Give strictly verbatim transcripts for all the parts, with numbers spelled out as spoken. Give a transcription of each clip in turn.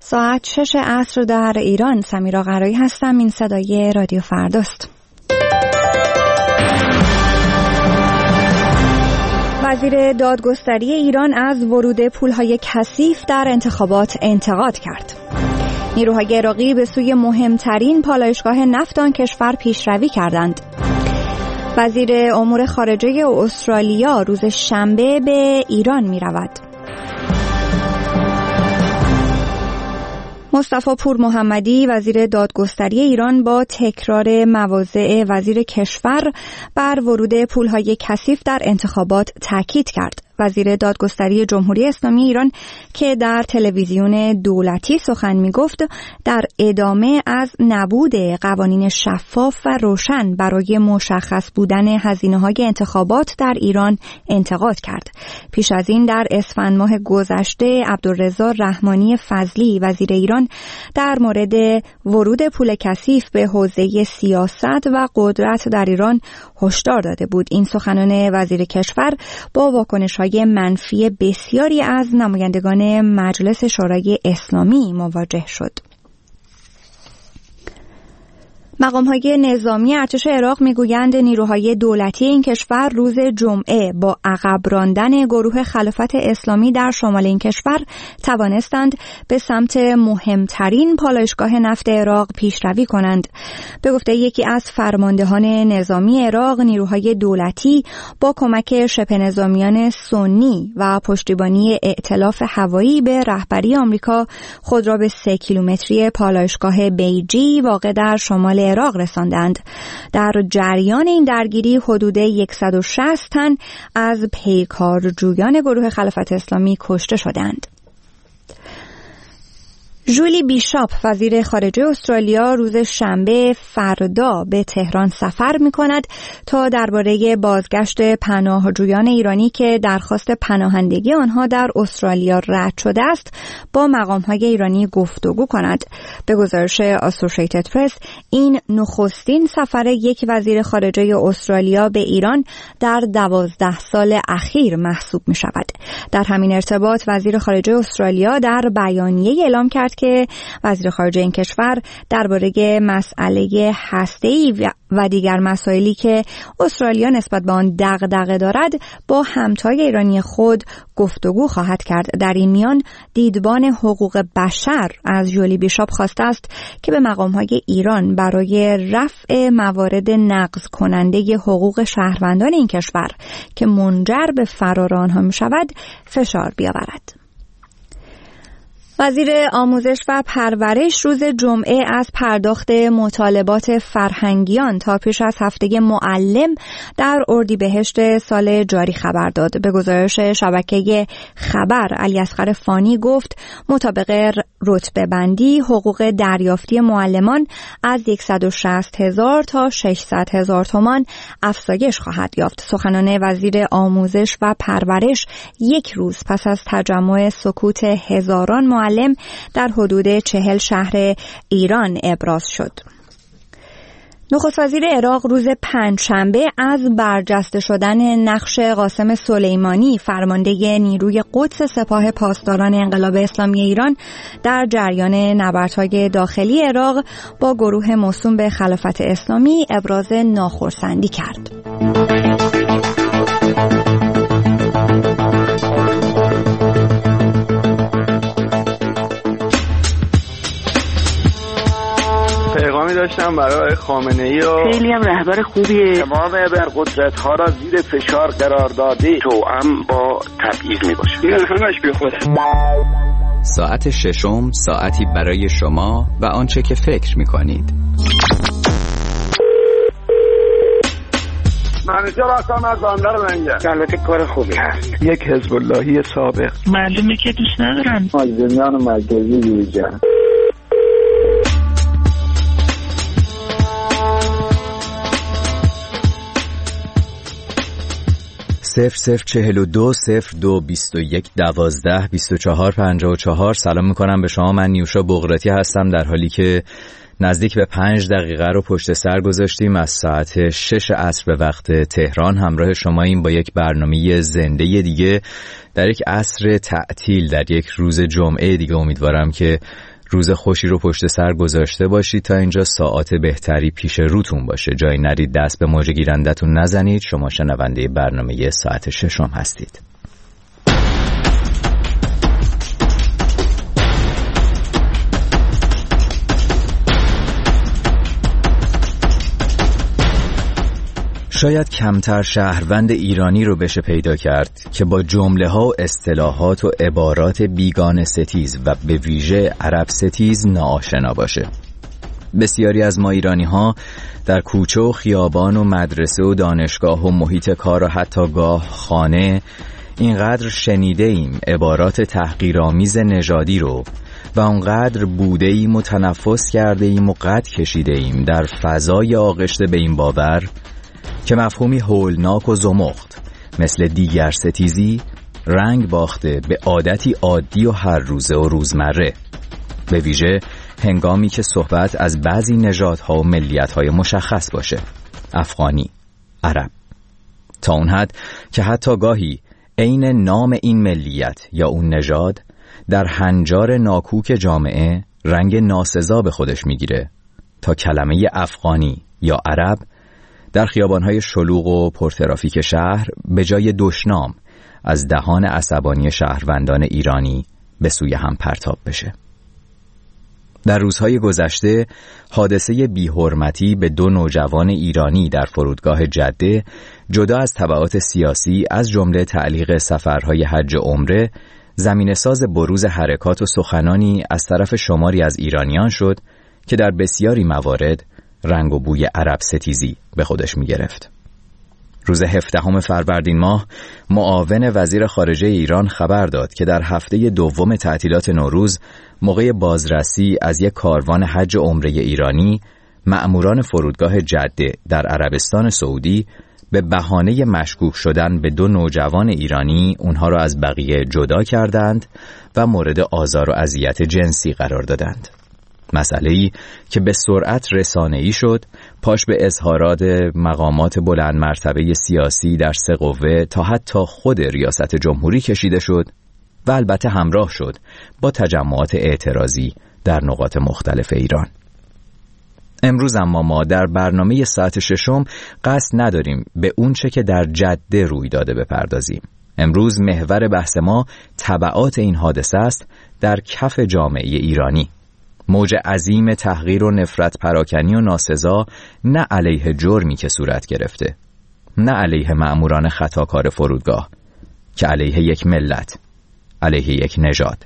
ساعت شش عصر در ایران. سمیرا قرایی هستم. این صدای رادیو فرداست. وزیر دادگستری ایران از ورود پولهای کثیف در انتخابات انتقاد کرد. نیروهای عراقی به سوی مهمترین پالایشگاه نفت آن کشور پیشروی کردند. وزیر امور خارجه استرالیا روز شنبه به ایران می رود. مصطفی پور محمدی وزیر دادگستری ایران با تکرار مواضع وزیر کشور بر ورود پولهای کثیف در انتخابات تاکید کرد. وزیر دادگستری جمهوری اسلامی ایران که در تلویزیون دولتی سخن می‌گفت، در ادامه از نبود قوانین شفاف و روشن برای مشخص بودن هزینه‌های انتخابات در ایران انتقاد کرد. پیش از این در اسفند ماه گذشته عبدالرضا رحمانی فضلی وزیر ایران در مورد ورود پول کثیف به حوزه سیاست و قدرت در ایران هشدار داده بود. این سخنان وزیر کشور با واکنش‌های منفی بسیاری از نمایندگان مجلس شورای اسلامی مواجه شد. مقام‌های نظامی ارتش عراق می‌گویند نیروهای دولتی این کشور روز جمعه با عقب راندن گروه خلافت اسلامی در شمال این کشور توانستند به سمت مهمترین پالایشگاه نفت عراق پیشروی کنند. به گفته یکی از فرماندهان نظامی عراق، نیروهای دولتی با کمک شبه نظامیان سنی و پشتیبانی ائتلاف هوایی به رهبری آمریکا خود را به سه کیلومتری پالایشگاه بیجی واقع در شمال عراق رساندند. در جریان این درگیری حدود صد و شصت تن از پیکارجویان گروه خلافت اسلامی کشته شدند. ژولی بیشاپ وزیر خارجه استرالیا روز شنبه فردا به تهران سفر می‌کند تا درباره بازگشت پناهجویان ایرانی که درخواست پناهندگی آنها در استرالیا رد شده است با مقام‌های ایرانی گفتگو کند. به گزارش آسوشیتد پرس، این نخستین سفر یک وزیر خارجه استرالیا به ایران در دوازده سال اخیر محسوب می‌شود. در همین ارتباط وزیر خارجه استرالیا در بیانیه اعلام کرد که وزیر خارجه این کشور درباره مسئله هسته‌ای و دیگر مسائلی که استرالیا نسبت به آن دغدغه دارد با همتای ایرانی خود گفتگو خواهد کرد. در این میان دیدبان حقوق بشر از ژولی بیشاپ خواسته است که به مقام‌های ایران برای رفع موارد نقض کننده حقوق شهروندان این کشور که منجر به فرار آنها می‌شود فشار بیاورد. وزیر آموزش و پرورش روز جمعه از پرداخت مطالبات فرهنگیان تا پیش از هفته معلم در اردیبهشت سال جاری خبر داد. به گزارش شبکه خبر، علیاصغر فانی گفت مطابق رتبه بندی حقوق دریافتی معلمان از صد و شصت هزار تا ششصد هزار تومان افزایش خواهد یافت. سخنان وزیر آموزش و پرورش یک روز پس از تجمع سکوت هزاران معلم در حدود چهل شهر ایران ابراز شد. نخست وزیر عراق روز پنجشنبه از برجسته شدن نقش قاسم سلیمانی فرمانده نیروی قدس سپاه پاسداران انقلاب اسلامی ایران در جریان نبردهای داخلی عراق با گروه موسوم به خلافت اسلامی ابراز ناخرسندی کرد. پیغامی داشتم برای خامنه‌ای و خیلی هم رهبر خوبیه. تمام قدرت ها را زیر فشار قرار داده، توأم با تبعیض میباشه. این همش بی خوده. ساعت ششم، ساعتی برای شما و آنچه که فکر میکنید. منیجر هستم از بندر منگه. البته کار خوبی هست. یک حزب اللهی سابق. معلومه که دوست ندارن. مجرمیان مرکزی یوجن. صفر صفر چهل و دو صفر دو بیست و یک دوازده بیست و چهار پنجاه و چهار. سلام میکنم به شما. من نیوشا بغراتی هستم، در حالی که نزدیک به پنج دقیقه رو پشت سر گذاشتیم از ساعت شش عصر به وقت تهران. همراه شماییم با یک برنامه زنده دیگه در یک عصر تعطیل، در یک روز جمعه دیگه. امیدوارم که روز خوشی رو پشت سر گذاشته باشید تا اینجا ساعت بهتری پیش روتون باشه. جایی نرید دست به موج گیرندتون نزنید. شما شنونده برنامه ساعت ششم هستید. شاید کمتر شهروند ایرانی رو بشه پیدا کرد که با جمله ها و اصطلاحات و عبارات بیگانه ستیز و به ویژه عرب ستیز ناآشنا باشه. بسیاری از ما ایرانی ها در کوچه و خیابان و مدرسه و دانشگاه و محیط کار و حتی گاه خانه اینقدر شنیده ایم عبارات تحقیرآمیز نژادی رو و اونقدر بوده ایم و تنفس کرده ایم و قد کشیده ایم در فضای آغشته به این باور که مفهومی هولناک و زمخت مثل دیگر ستیزی رنگ باخته به عادتی عادی و هر روزه و روزمره، به ویژه هنگامی که صحبت از بعضی نژادها و ملیت‌های مشخص باشه، افغانی، عرب، تا اون حد که حتی گاهی عین نام این ملیت یا اون نژاد در هنجار ناکوک جامعه رنگ ناسزا به خودش میگیره تا کلمه افغانی یا عرب در خیابان‌های شلوغ و پرترافیک شهر به جای دشنام از دهان عصبانی شهروندان ایرانی به سوی هم پرتاب بشه. در روزهای گذشته حادثه بی‌حرمتی به دو نوجوان ایرانی در فرودگاه جده جدا از تبعات سیاسی از جمله تعلیق سفرهای حج و عمره زمینه‌ساز بروز حرکات و سخنانی از طرف شماری از ایرانیان شد که در بسیاری موارد رنگ و بوی عرب ستیزی به خودش می گرفت. روز هفدهم فروردین ماه معاون وزیر خارجه ایران خبر داد که در هفته دوم تعطیلات نوروز موقع بازرسی از یک کاروان حج و عمره ایرانی مأموران فرودگاه جده در عربستان سعودی به بهانه مشکوک شدن به دو نوجوان ایرانی اونها را از بقیه جدا کردند و مورد آزار و اذیت جنسی قرار دادند. مسئله‌ای که به سرعت رسانه‌ای شد، پاش به اظهارات مقامات بلند مرتبه سیاسی در سه قوه تا حتی خود ریاست جمهوری کشیده شد و البته همراه شد با تجمعات اعتراضی در نقاط مختلف ایران. امروز اما ما در برنامه ساعت ششم قصد نداریم به اون چه که در جده روی داده بپردازیم. امروز محور بحث ما تبعات این حادثه است در کف جامعه ایرانی. موج عظیم تحقیر و نفرت پراکنی و ناسزا نه علیه جرمی که صورت گرفته، نه علیه مأموران خطاکار فرودگاه، که علیه یک ملت، علیه یک نژاد.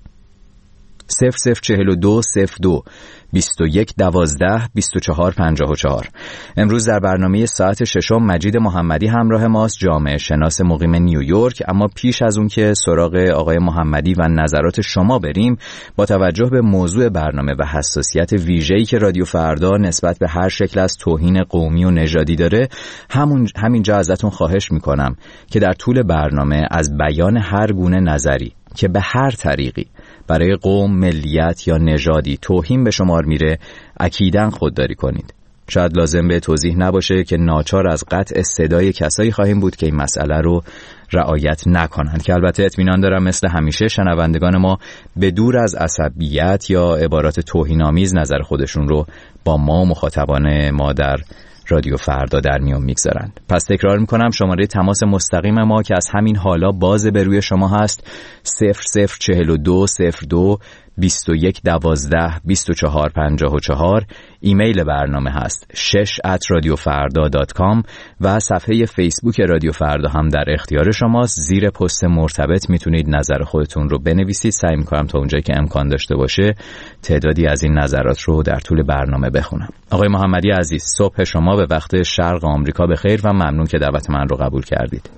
صفر صفر چهل و دو صفر دو بیست و یک دوازده بیست و چهار پنجاه و چهار. امروز در برنامه ساعت ششم مجید محمدی همراه ماست، جامعه شناس مقیم نیویورک. اما پیش از اون که سراغ آقای محمدی و نظرات شما بریم، با توجه به موضوع برنامه و حساسیت ویژه‌ای که رادیو فردا نسبت به هر شکل از توهین قومی و نژادی داره، همون همینجا ازتون خواهش میکنم که در طول برنامه از بیان هر گونه نظری که به هر طریقی برای قوم، ملیت یا نژادی توهین به شمار میره اکیداً خودداری کنید. شاید لازم به توضیح نباشه که ناچار از قطع صدای کسایی خواهیم بود که این مسئله رو رعایت نکنند، که البته اطمینان دارم مثل همیشه شنوندگان ما به دور از عصبیت یا عبارات توهین‌آمیز نظر خودشون رو با ما مخاطبان ما در رادیو فردا در میون میگذارند. پس تکرار میکنم شماره تماس مستقیم ما که از همین حالا باز به روی شما هست صفر صفر چهل و دو صفر دو بیست و یک دوازده بیست و چهار پنجاه و چهار. ایمیل برنامه هست شش ات رادیو فردا دات کام و صفحه فیسبوک رادیو فردا هم در اختیار شماست. زیر پست مرتبط میتونید نظر خودتون رو بنویسید. سعی میکنم تا اونجایی که امکان داشته باشه تعدادی از این نظرات رو در طول برنامه بخونم. آقای محمدی عزیز، صبح شما به وقت شرق آمریکا بخیر و ممنون که دعوت من رو قبول کردید.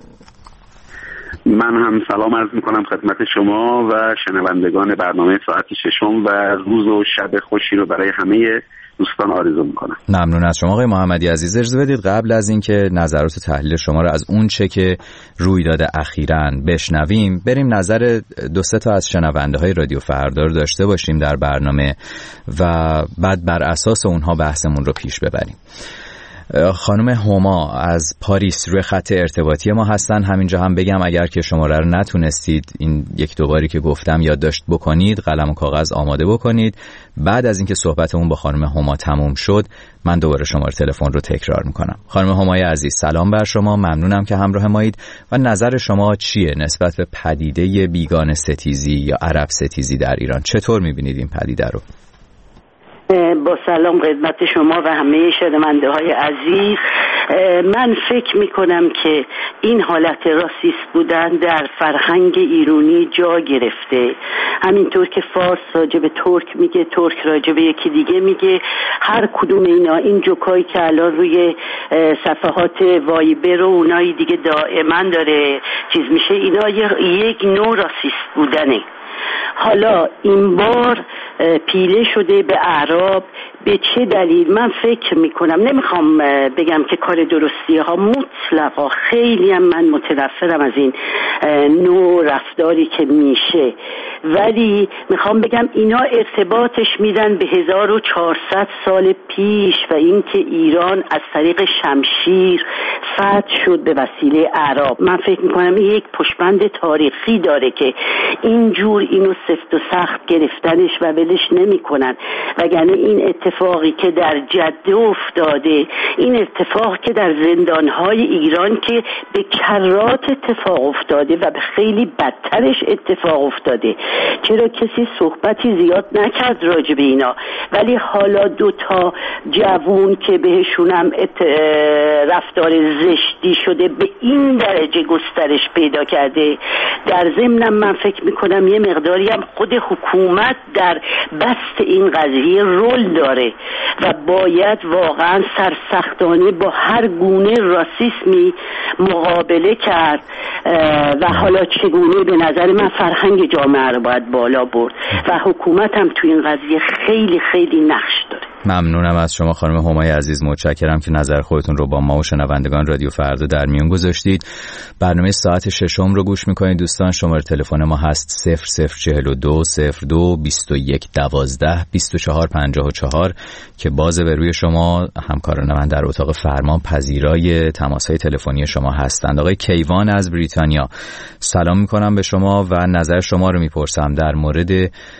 من هم سلام عرض میکنم خدمت شما و شنوندگان برنامه ساعت ششم و روز و شب خوشی رو برای همه دوستان آرزو میکنم. ممنون از شما آقای محمدی عزیز. اجازه بدید قبل از اینکه نظرات و تحلیل شما رو از اون چه که روی داده اخیراً بشنویم، بریم نظر دو سه تا از شنونده های رادیو فردا رو داشته باشیم در برنامه و بعد بر اساس اونها بحثمون رو پیش ببریم. خانم هما از پاریس روی خط ارتباطی ما هستن. همینجا هم بگم اگر که شماره رو نتونستید این یک دو باری که گفتم یادداشت بکنید، قلم و کاغذ آماده بکنید. بعد از اینکه صحبتمون با خانم هما تموم شد من دوباره شماره تلفن رو تکرار میکنم. خانم همای عزیز، سلام بر شما، ممنونم که همراه مایید و نظر شما چیه نسبت به پدیده بیگانه ستیزی یا عرب ستیزی در ایران؟ چطور میبینید این پدیده رو؟ با سلام خدمت شما و همه شنونده های عزیز. من فکر میکنم که این حالت راسیست بودن در فرهنگ ایرانی جا گرفته، همینطور که فارس راجع به ترک میگه، ترک راجع به یکی دیگه میگه. هر کدوم اینا، این جوکایی که الان روی صفحات وایبر و اونایی دیگه دائما داره چیز میشه، اینا یک نوع راسیست بودنه. حالا این بار پیله شده به اعراب. به چه دلیل؟ من فکر میکنم، نمیخوام بگم که کار درستیه ها، مطلقا خیلی هم من متنفرم از این نوع رفتاری که میشه، ولی میخوام بگم اینا ارتباطش میدن به هزار و چهارصد سال پیش و اینکه ایران از طریق شمشیر فتح شد به وسیله اعراب. من فکر میکنم این یک پشتبند تاریخی داره که اینجور اینو سفت و سخت گرفتنش و ولش نمیکنن، وگرنه این اتفاقی که در جده افتاده، این اتفاق که در زندانهای ایران که به کرات اتفاق افتاده و به خیلی بدترش اتفاق افتاده، چرا کسی صحبتی زیاد نکرد راجع به اینا؟ ولی حالا دو تا جوون که بهشونم رفتار زشتی شده به این درجه گسترش پیدا کرده. در ضمنم من فکر میکنم یه مقداری هم خود حکومت در بست این قضیه رول داره و باید واقعا سرسختانه با هر گونه راسیسمی مقابله کرد و حالا چگونه به نظر من فرهنگ جامعه رو باید بالا برد و حکومت هم تو این قضیه خیلی خیلی نقش داره. ممنونم از شما خانم همای عزیز، متشکرم که نظر خودتون رو با ما و شنوندگان رادیو فردا در میون گذاشتید. برنامه ساعت ششم رو گوش میکنید دوستان. شماره تلفن ما هست صفر صفر چهل و دو صفر دو بیست و یک دوازده بیست و چهار پنجاه و چهار که باز به روی شما. همکاران من در اتاق فرمان پذیرای تماس‌های تلفنی شما هستند. آقای کیوان از بریتانیا، سلام میکنم به شما و نظر شما رو میپرسم در مورد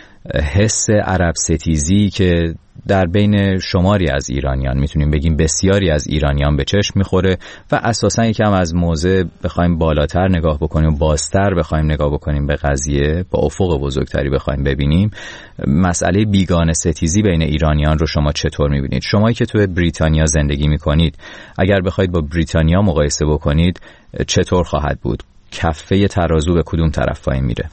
حس عرب ستیزی که در بین شماری از ایرانیان، میتونیم بگیم بسیاری از ایرانیان، به چشم میخوره و اساساً یکم از موضع بخوایم بالاتر نگاه بکنیم، بازتر بخوایم نگاه بکنیم به قضیه، با افق بزرگتری بخوایم ببینیم، مسئله بیگانه ستیزی بین ایرانیان رو شما چطور میبینید؟ شمایی که تو بریتانیا زندگی میکنید، اگر بخواید با بریتانیا مقایسه بکنید چطور خواهد بود؟ کفه ترازو به کدوم طرف پایین میره؟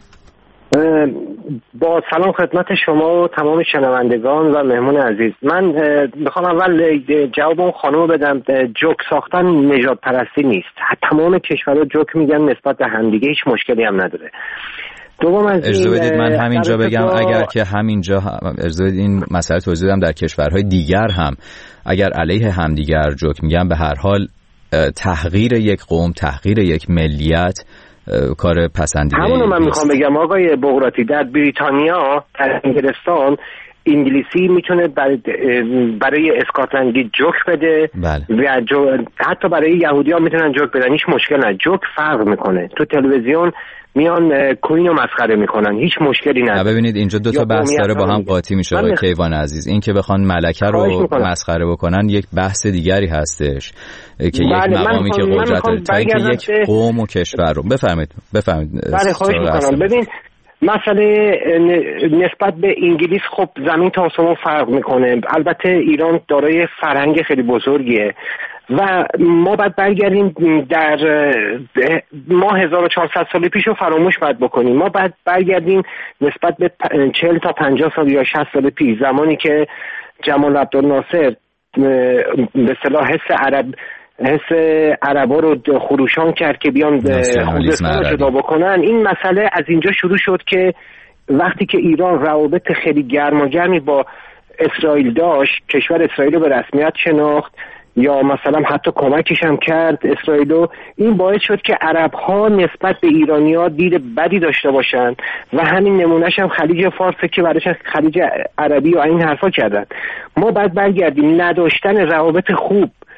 با سلام خدمت شما و تمام شنوندگان و مهمون عزیز. من میخوام اول جواب اون خانم بدم. جوک ساختن نژاد پرستی نیست. تمام کشورها جوک میگن نسبت به همدیگه، هیچ مشکلی هم نداره. دوم از اجازه بدید من همینجا بگم با... اگر که همینجا اجازه بدید این مسئله توضیح بدم، در کشورهای دیگر هم اگر علیه همدیگر جوک میگن، به هر حال تحقیر یک قوم، تحقیر یک ملیت کار پسندیده. همونو من میخوام بگم آقای بغراتی، در بریتانیا، در انگلستان انگلیسی میتونه برای, برای اسکاتلندی جوک بده. بله. و جو... حتی برای یهودی ها میتونن جوک بدن، هیچ مشکل نه. جوک فرق میکنه. تو تلویزیون میان کوین رو مسخره میکنن، هیچ مشکلی نداره. ببینید اینجا دو تا بحث داره با هم قاطی میشه آقای کیوان عزیز. این که بخوان ملکه رو مسخره بکنن یک بحث دیگری هستش که یک مقامی که قدرت داره، تا اینکه یک قوم و کشور رو. بفرمایید بفرمایید. بله خواهش میکنم. ببین مسئله نسبت به انگلیس خب زمین تا آسمون فرق میکنه. البته ایران دارای فرهنگ خیلی بزرگیه و ما باید برگردیم در ما هزار و چهارصد سال پیش رو فراموش باید بکنیم. ما باید برگردیم نسبت به چهل تا پنجاه سال یا شصت سال پیش، زمانی که جمال عبدالناصر به اصطلاح حس عرب حس عربا رو خروشان کرد که بیان خوزستان رو جدا بکنن. این مسئله از اینجا شروع شد که وقتی که ایران روابط خیلی گرم و گرمی با اسرائیل داشت، کشور اسرائیل رو به رسمیت شناخت یا مثلا حتی کمکش هم کرد اسرائیلو، این باعث شد که عرب‌ها نسبت به ایرانی‌ها دید بدی داشته باشن و همین نمونهش هم خلیج فارس که برایش خلیج عربی و این حرفا کردن. ما باید برگردیم نداشتن روابط خوب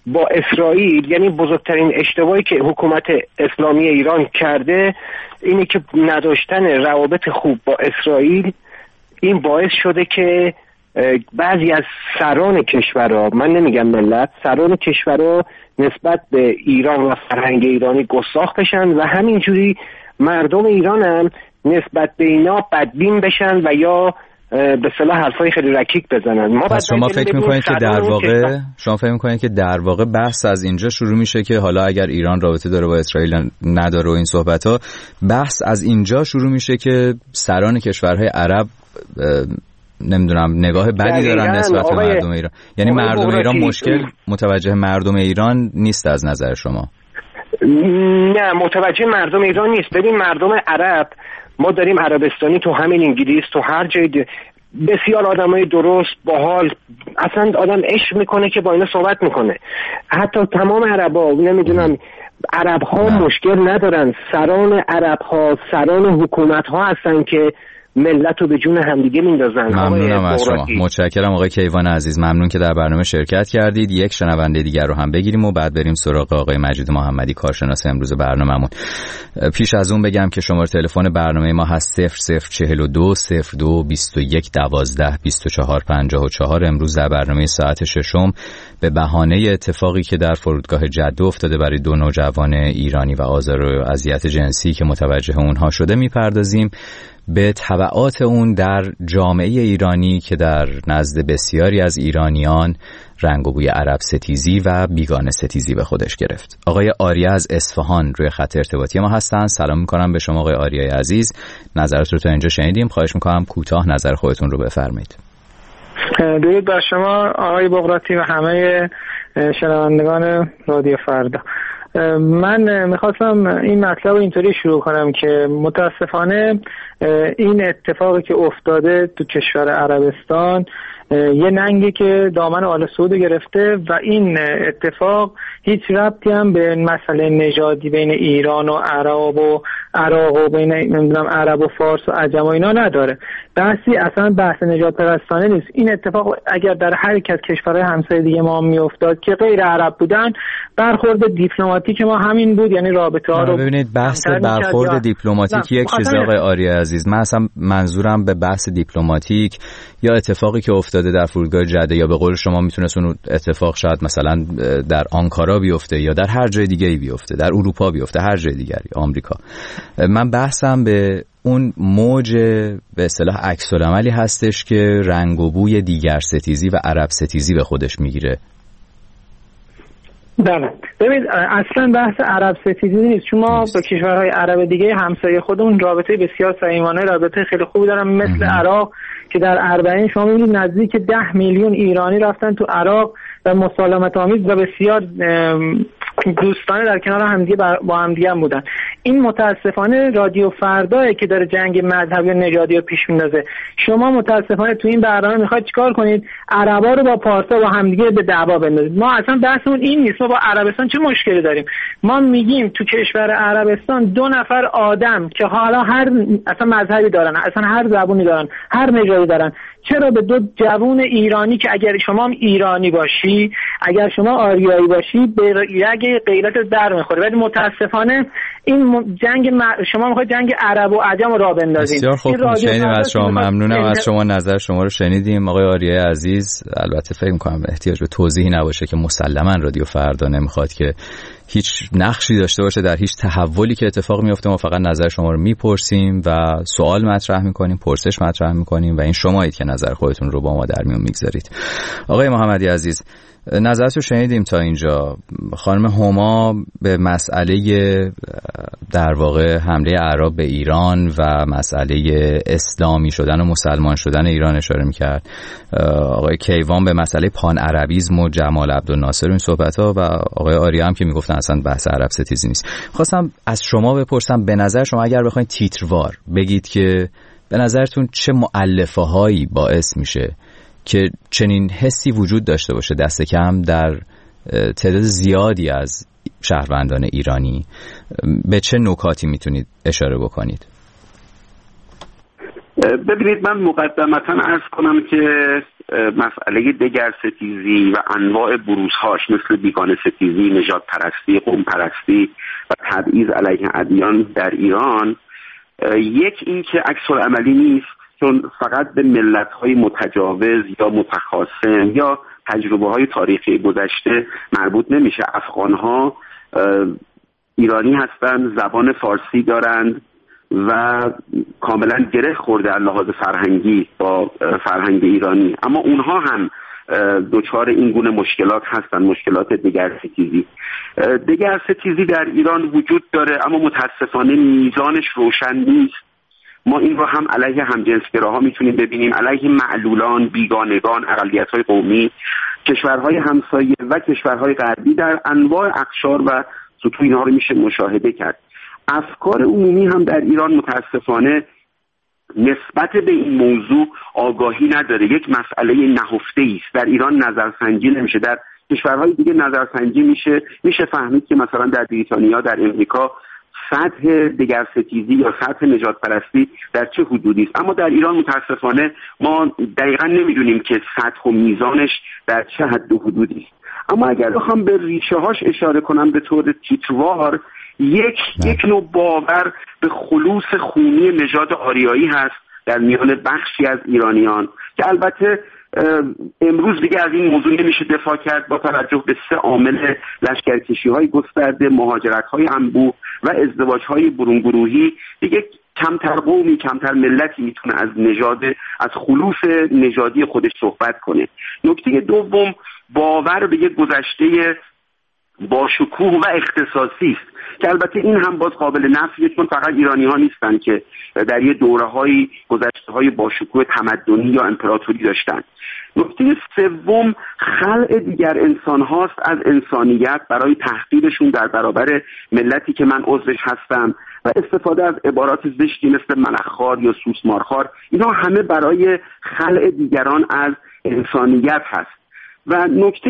با اسرائیل، یعنی بزرگترین اشتباهی که حکومت اسلامی ایران کرده اینه که نداشتن روابط خوب با اسرائیل، این باعث شده که بعضی از سران کشورها، من نمیگم ملت، سران کشورها نسبت به ایران و فرهنگ ایرانی گستاخ بشن و همینجوری مردم ایران هم نسبت به اینا بدبین بشن و یا به اصطلاح حرفای خیلی رکیک بزنن. ما پس شما فکر میکنید که در واقع شما فکر میکنید که در واقع بحث از اینجا شروع میشه که حالا اگر ایران رابطه داره با اسرائیل نداره و این صحبت ها، بحث از اینجا شروع میشه که سران کشورهای عرب نمیدونم نگاه بدی دارن نسبت به مردم ایران، یعنی مردم ایران مشکل متوجه مردم ایران نیست از نظر شما؟ نه، متوجه مردم ایران نیست. ببین مردم عرب، ما داریم عربستانی تو همین انگلیس، تو هر جای بسیار آدمای درست باحال، اصلا آدم عشق میکنه که با اینا صحبت میکنه. حتی تمام عربا نمیدونم عرب ها مشکل ندارن، سران عرب ها سران حکومت ها هستن که ملت رو به جون همدیگه میندازن. ممنونم از شما، متشکرم آقای کیوان عزیز، ممنون که در برنامه شرکت کردید. یک شنونده دیگر رو هم بگیریم و بعد بریم سراغ آقای مجید محمدی، کارشناس امروز برنامه‌مون. پیش از اون بگم که شماره تلفن برنامه ما هست صفر صفر چهل و دو صفر دو بیست و یک دوازده بیست و چهار پنجاه و چهار. امروز در برنامه ساعت ششم به بهانه اتفاقی که در فرودگاه جده افتاده برای دو نوجوان ایرانی و آزار و اذیت جنسی که متوجه اونها شده میپردازیم به تبعات اون در جامعه ایرانی که در نزد بسیاری از ایرانیان رنگ و بوی عرب ستیزی و بیگانه ستیزی به خودش گرفت. آقای آریا از اصفهان روی خط ارتباطی ما هستن. سلام میکنم به شما آقای آریای عزیز، نظرت رو تا اینجا شنیدیم، خواهش میکنم کوتاه نظر خودتون رو بفرمایید. درود بر شما آقای بغراتی و همه شنوندگان رادیو فردا. من میخواستم این مطلب رو اینطوری شروع کنم که متاسفانه این اتفاقی که افتاده تو کشور عربستان یه ننگی که دامن آل سعود گرفته و این اتفاق هیچ ربطی هم به مسئله نژادی بین ایران و عرب و عراق و بین نمیدونم عرب و فارس و عجم و اینا نداره. بحثی اصلا بحث نژاد پرستانه نیست. این اتفاق اگر در هر یک از کشورهای همسایه دیگه ما میافتاد که غیر عرب بودن، برخورد دیپلماتیک ما همین بود، یعنی رابطه ها رو ببینید. بحث برخورد دیپلماتیک یک چیز آقای آریا عزیز، من اصلا منظورم به بحث دیپلماتیک یا اتفاقی که افتاده در فرودگاه جده یا به قول شما میتونست اون اتفاق شاید مثلا در آنکارا بیفته یا در هر جای دیگه‌ای بیفته، در اروپا بیفته، هر جای دیگری، آمریکا. من بحثم به اون موج به اصطلاح عکس العملی هستش که رنگ و بوی دیگر ستیزی و عرب ستیزی به خودش میگیره. بله ببینید اصلا بحث عرب ستیزی نیست، چون ما با کشورهای عرب دیگه همسایه خودمون رابطه بسیار صمیمانه، رابطه خیلی خوبی دارن، مثل عراق که در اربعین شما می‌بینید نزدیک ده میلیون ایرانی رفتن تو عراق و مسالمت آمیز و بسیار دوستانه در کنار همدیگه با همدیگه هم بودن. این متاسفانه رادیو فرداه که داره جنگ مذهبی و نژادی رو پیش میندازه. شما متاسفانه تو این برنامه میخواید چیکار کنید؟ عربا رو با پارسا با همدیگه به دعوا بندازید. ما اصلا بحثمون این نیست. ما با عربستان چه مشکلی داریم؟ ما میگیم تو کشور عربستان دو نفر آدم که حالا هر اصلا مذهبی دارن، اصلا هر زبونی دارن، هر نژادی دارن، چرا به دو جوون ایرانی که اگر شما ایرانی باشی، اگر شما آریایی باشی، به یه غیرت در میخوره؟ ولی متاسفانه این جنگ شما میخواید جنگ عرب و عجم رو راه بندازید. بسیار خوب، شنیدیم از شما، ممنونم از شما، نظر شما رو شنیدیم آقای آریای عزیز. البته فکر می‌کنم احتیاج به توضیحی نباشه که مسلماً رادیو فردا نمیخواد که هیچ نقشی داشته باشه در هیچ تحولی که اتفاق میفته. ما فقط نظر شما رو میپرسیم و سوال مطرح میکنیم، پرسش مطرح میکنیم و این شمایید که نظر خودتون رو با ما در میون میگذارید. آقای محمدی عزیز، نظرتو شنیدیم تا اینجا. خانم هما به مسئله در واقع حمله اعراب به ایران و مسئله اسلامی شدن و مسلمان شدن ایران اشاره میکرد. آقای کیوان به مسئله پان عربیزم و جمال عبدالناصر این صحبت ها و آقای آریا هم که میگفتن اصلا بحث عرب ستیزی نیست. خواستم از شما بپرسم، به نظر شما اگر بخواید تیتروار بگید که به نظرتون چه مؤلفه هایی باعث میشه که چنین حسی وجود داشته باشه دست کم در تعداد زیادی از شهروندان ایرانی، به چه نکاتی میتونید اشاره بکنید؟ ببینید، من مقدمتا عرض کنم که مسئله دگرستیزی و انواع بروزهاش مثل بیگانه ستیزی، نژاد پرستی، قوم پرستی و تبعیض علیه ادیان در ایران، یک این که عکس‌العملی نیست، چون فقط به ملت‌های متجاوز یا متخاصم یا تجربه‌های تاریخی گذشته مربوط نمیشه. افغان‌ها ایرانی هستند، زبان فارسی دارند و کاملا گره خورده از لحاظ فرهنگی با فرهنگ ایرانی، اما اونها هم دچار این گونه مشکلات هستند، مشکلات دگرستیزی. دگرستیزی در ایران وجود داره اما متاسفانه میزانش روشن نیست. ما این رو هم علیه همجنسگراها میتونیم ببینیم، علیه معلولان، بیگانگان، اقلیت‌های قومی، کشورهای همسایه و کشورهای غربی در انواع اقشار و سطوح اینها رو میشه مشاهده کرد. افکار عمومی هم در ایران متاسفانه نسبت به این موضوع آگاهی نداره. یک مسئله نهفته است. در ایران نظرسنجی نمیشه، در کشورهای دیگه نظرسنجی میشه میشه فهمید که مثلا در بریتانیا، در امریکا سطح دگرستیزی یا سطح نژاد پرستی در چه حدودی است، اما در ایران متاسفانه ما دقیقاً نمیدونیم که سطح و میزانش در چه حد و حدودی است. اما اگر بخوام به ریشه هاش اشاره کنم به طور تیتروار، یک نه. یک نوع باور به خلوص خونی نژاد آریایی هست در میان بخشی از ایرانیان که البته امروز دیگه از این موضوع نمیشه دفاع کرد با توجه به سه عامل: لشکرکشی‌های گسترده، مهاجرت‌های انبوه و ازدواج‌های برونگروهی. دیگه کمتر قومی، کمتر ملتی میتونه از نژاد از خلوص نژادی خودش صحبت کنه. نکته دوم، باور به یک گذشته با شکوه و اختصاصی است که البته این هم باز قابل نفیه، چون فقط ایرانی ها نیستن که در یه دوره‌های گذشته‌های با شکوه تمدنی یا امپراتوری داشتن. نکته سوم، خلع دیگر انسان هاست از انسانیت برای تحقیرشون در برابر ملتی که من عضوش هستم و استفاده از عبارات زشتی مثل ملخخوار یا سوسمارخوار. اینا همه برای خلع دیگران از انسانیت هست. و نکته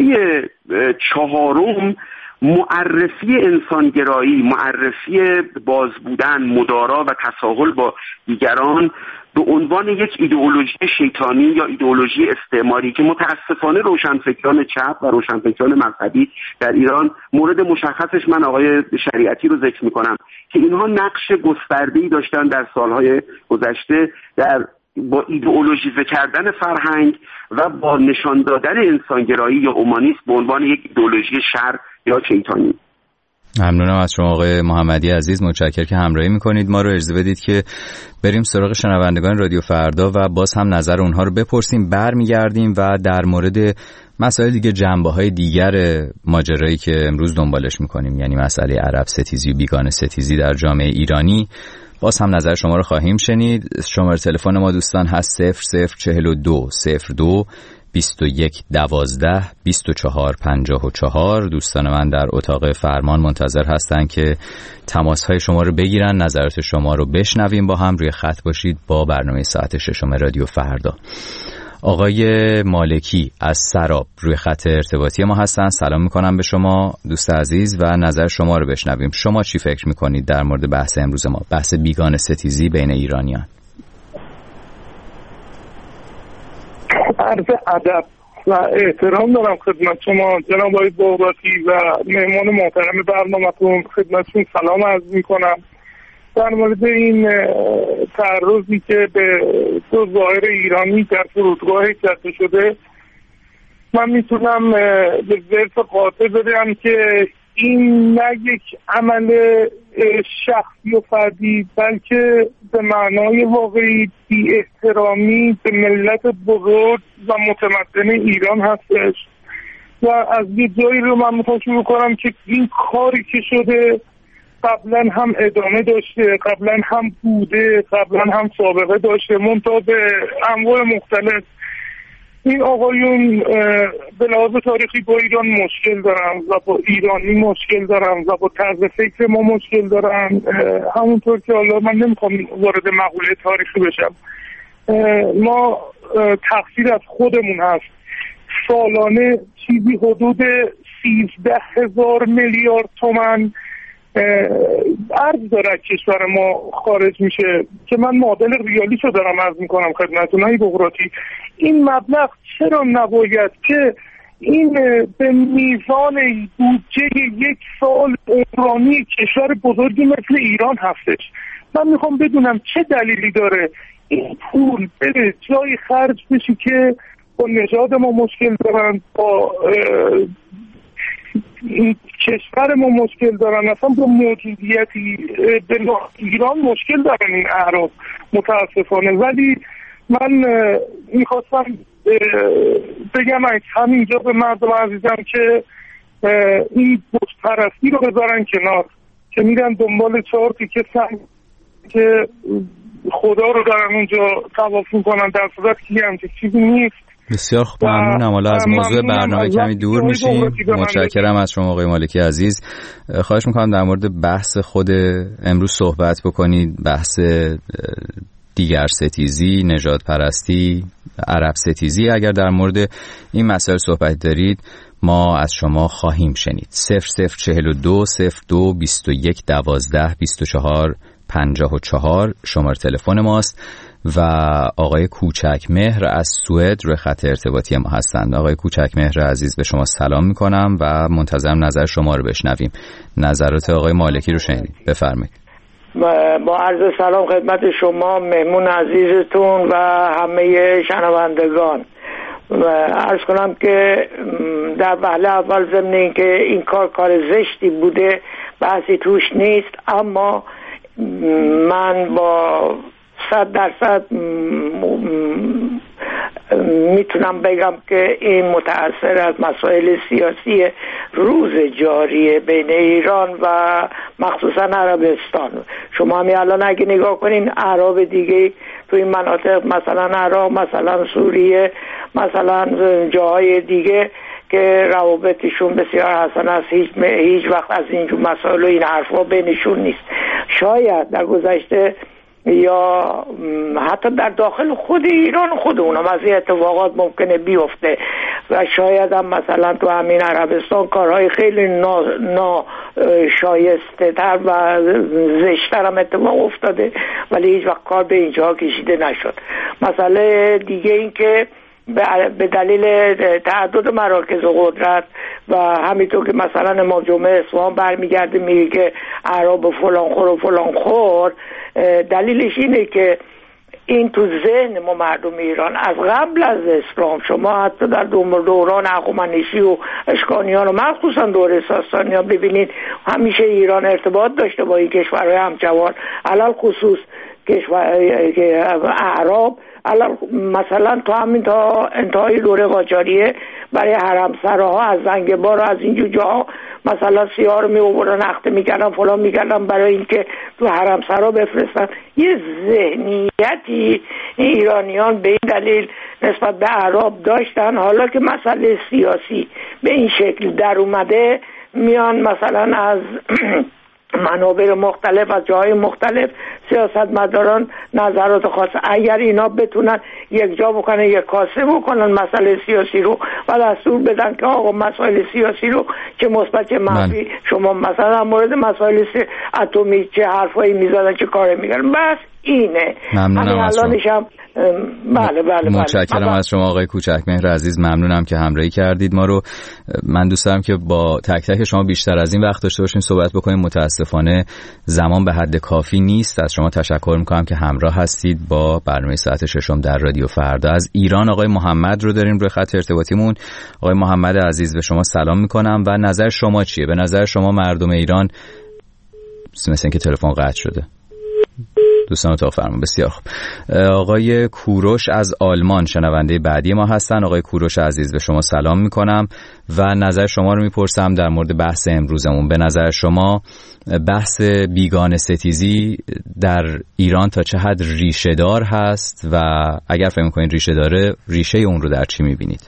چهارم، معرفی انسانگرایی، معرفی باز بودن، مدارا و تساهل با دیگران به عنوان یک ایدئولوژی شیطانی یا ایدئولوژی استعماری که متاسفانه روشنفکران چپ و روشنفکران مذهبی در ایران، مورد مشخصش من آقای شریعتی رو ذکر میکنم که اینها نقش گسترده‌ای داشتن در سالهای گذشته در با ایدئولوژیزه کردن فرهنگ و با نشان دادن انسانگرایی یا اومانیسم به عنوان یک ایدئولوژی شر یا شیطانی. ممنونم از شما آقای محمدی عزیز، متشکرم که همراهی میکنید. ما رو اجازه بدید که بریم سراغ شنوندگان رادیو فردا و باز هم نظر اونها رو بپرسیم. برمیگردیم و در مورد مسائل دیگه، جنبه‌های دیگر ماجرایی که امروز دنبالش میکنیم، یعنی مسئله عرب ستیزی و بیگانه ستیزی در جامعه ایرانی، باز هم نظر شما رو خواهیم شنید. شماره تلفن ما دوستان هست صفر صفر چهل و دو صفر دو بیست و یک دوازده بیست و چهار پنجاه و چهار. دوستان من در اتاق فرمان منتظر هستن که تماس های شما رو بگیرن، نظرات شما رو بشنویم. با هم روی خط باشید با برنامه ساعت ششم رادیو فردا. آقای مالکی از سراب روی خط ارتباطی ما هستن. سلام میکنم به شما دوست عزیز و نظر شما رو بشنویم. شما چی فکر میکنید در مورد بحث امروز ما، بحث بیگانه ستیزی بین ایرانیان؟ عرض ادب و احترام دارم خدمت شما جناب آقای بغراتی و مهمان محترم برنامه‌تون. خدمتتون سلام عرض میکنم. در مورد این تعرضی که به دو ظاهر ایرانی در فرودگاه کرده شده، من میتونم به ظرف قاطع بدم که این نه یک عمل شخصی و فردی، بلکه به معنای واقعی بی احترامی به ملت بزرگ و متمدن ایران هستش و از یه جایی رو من میخوام شروع کنم که این کاری که شده قبلا هم ادامه داشته، قبلا هم بوده، قبلا هم سابقه داشته، منتها به انواع مختلف. این آقایون به لحاظ تاریخی با ایران مشکل دارن و با ایرانی مشکل دارن و با طرز فکر ما مشکل دارن. همونطور که حالا من نمیخوام وارد مقوله تاریخی بشم، ما تقصیر از خودمون هست. سالانه چیزی حدود سیزده هزار میلیارد تومان ارز داره کشور ما خارج میشه که من معادل ریالیشو دارم عرض میکنم خدمتتون های بغراتی. این مبلغ چرا نباید که این به میزان بودجه یک سال عمرانی کشور بزرگی مثل ایران هستش؟ من میخوام بدونم چه دلیلی داره این پول بره جای خرج بشه که با نژاد ما مشکل دارن، با کشور ما مشکل دارن، اصلا با موجودیتی به ایران مشکل دارن این اعراب متاسفانه. ولی من میخواستم بگم همینجا به مردم عزیزم که این بت پرستی رو بذارن کنار، که میرن دنبال چهار تیکه سنگ که خدا رو دارن اونجا طواف میکنن، در صورت که همچین چیزی نیست. بسیار خوب، ممنونم. حالا از موضوع برنامه کمی دور میشیم. متشکرم از شما آقای مالکی عزیز. خواهش میکنم در مورد بحث خود امروز صحبت بکنید، بحث دیگر ستیزی، نژاد پرستی، عرب ستیزی. اگر در مورد این مسائل صحبت دارید ما از شما خواهیم شنید. صفر صفر چهل و دو صفر دو بیست و یک دوازده بیست و چهار پنجاه و چهار شماره تلفن ماست و آقای کوچک مهر از سوئد روی خط ارتباطی ما هستند. آقای کوچک مهر عزیز به شما سلام میکنم و منتظرم نظر شما رو بشنویم. نظرات آقای مالکی رو شنیدیم، بفرمایید. با عرض سلام خدمت شما مهمون عزیزتون و همه شنوندگان. عرض کنم که در وهله اول ضمن این که این کار کار زشتی بوده بحثی توش نیست، اما من با صد درصد میتونم بگم که این متأثر از مسائل سیاسی روز جاری بین ایران و مخصوصا عربستان. شما همین الان اگه نگاه کنین اعراب دیگه تو این مناطق، مثلا عراق، مثلا سوریه، مثلا جاهای دیگه که روابطشون بسیار حسن است، هیچ هیچ وقت از اینجور مسائل و این حرفا بینشون نیست. شاید در گذشته یا حتی در داخل خود ایران خود اونم از این اتفاقات ممکنه بیفته و شاید هم مثلا تو همین عربستان کارهای خیلی نا, نا شایسته تر و زشتر هم اتفاق افتاده، ولی هیچ وقت کار به اینجا کشیده نشد. مسئله دیگه این که به دلیل تعدد مراکز قدرت و همینطور که مثلا امام جمعه اصفهان برمیگرده میگه که اعراب فلان خور و فلان خور، دلیلش اینه که این تو ذهن ما مردم ایران از قبل از اسلام، شما حتی در دوران هخامنشی و اشکانیان و مخصوصا دوره ساسانیان ببینید همیشه ایران ارتباط داشته با این کشورهای همجوار، علل خصوص کشور اعراب. مثلا تا همین تا انتهای دوره قاجاریه برای حرمسراها از زنگبار و از اینجور جاها مثلا سیاه رو می آوردن نخته میکردن فلان میکردن برای اینکه تو حرمسرا بفرستن. یه ذهنیتی ایرانیان به این دلیل نسبت به اعراب داشتن. حالا که مسئله سیاسی به این شکل در اومده، میان مثلا از منابع مختلف از جاهای مختلف سیاستمداران نظرات خاص، اگر اینا بتونن یک جا بکنن، یک کاسه بکنن مسئله سیاسی رو و دستور بدن که آقا مسائل سیاسی رو چه مثبت چه منفی، شما مثلا مورد مسائل اتمی چه حرفایی میزدن چه کاری میکردن، بس اینه. ممنونم از شما. بله بله متشکرم بله. از شما آقای کوچک مهر عزیز، ممنونم که همراهی کردید ما رو. من دوست دارم که با تک تک شما بیشتر از این وقت داشته باشیم صحبت بکنیم، متاسفانه زمان به حد کافی نیست. از شما تشکر میکنم که همراه هستید با برنامه ساعت ششم در رادیو فردا. از ایران آقای محمد رو داریم روی خط ارتباطیمون. آقای محمد عزیز به شما سلام میکنم و نظر شما چیه؟ به نظر شما مردم ایران، مثل اینکه تلفن قطع شده، دوستان اتاق فرمان. بسیار خوب. آقای کوروش از آلمان شنونده بعدی ما هستن. آقای کوروش عزیز به شما سلام میکنم و نظر شما رو میپرسم در مورد بحث امروزمون. به نظر شما بحث بیگانه ستیزی در ایران تا چه حد ریشه دار هست و اگر فکر میکنید ریشه داره، ریشه اون رو در چی میبینید؟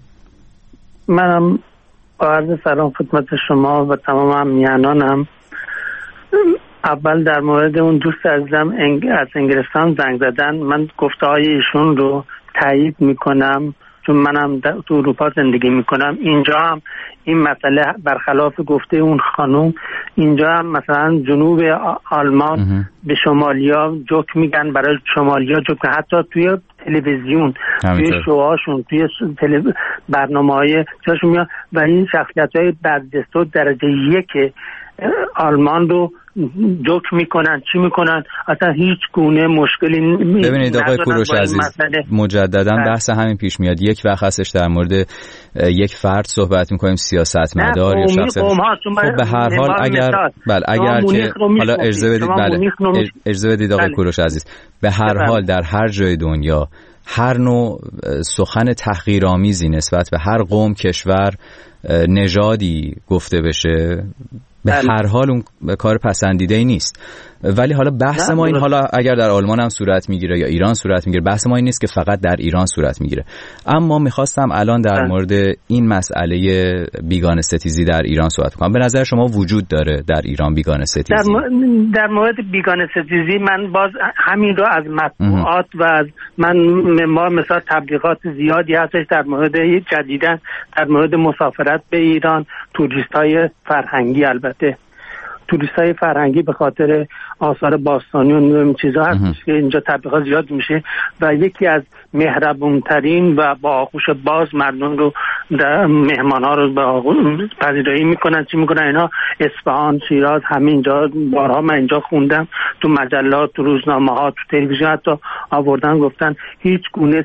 منم با عرض سلام خدمت شما و تمام همیهنانم. اول در مورد اون دوست عزیزم انگ... از انگلستان زنگ زدن، من گفته های ایشون رو تایید میکنم، چون منم تو اروپا زندگی میکنم، اینجا هم این مسئله برخلاف گفته اون خانم، اینجا هم مثلا جنوب آلمان به شمالیا جوک میگن، برای شمالیا جوک، حتی توی تلویزیون توی شوهاشون توی تلو... برنامه‌های چاشون میاد و این شخصیت‌های برجسته درجه یک آلمان رو جوک میکنن، چی میکنن، اصلا هیچ گونه مشکلی نمیاد. ببینید آقای کوروش عزیز، مجددا بحث همین پیش میاد. یک وقت هستش در مورد یک فرد صحبت میکنیم، سیاستمدار یا شخص، خب به هر حال اگر بله اگر که حالا اجازه بدید بله اجازه بدید آقای کوروش عزیز، به هر حال در هر جای دنیا هر نوع سخن تحقیرآمیزی نسبت به هر قوم، کشور، نژادی گفته بشه به هر حال اون کار پسندیده ای نیست. ولی حالا بحث ما این، حالا اگر در آلمان هم صورت میگیره یا ایران صورت میگیره، بحث ما این نیست که فقط در ایران صورت میگیره. اما میخواستم الان در مورد این مسئله بیگانه ستیزی در ایران صحبت کنم. به نظر شما وجود داره در ایران بیگانه ستیزی؟ در, م... در مورد بیگانه ستیزی من باز همین رو از مطبوعات و از من ما مثلا تبلیغات زیادی هستش در مورد جدیدن در مورد مسافرت به ایران، توریست‌های فرهنگی، البته توریستای فرهنگی به خاطر آثار باستانی و نوع چیزا هست که اینجا تبلیغات زیاد میشه و یکی از مهربونترین و با آغوش باز مردم رو در مهمان‌ها رو به آغوش پذیرایی میکنن. چی میکنن اینا؟ اصفهان، شیراز، همینجا بارها من اینجا خوندم تو مجلات، تو روزنامه‌ها، تو تلویزیون حتی آوردن گفتن هیچ گونه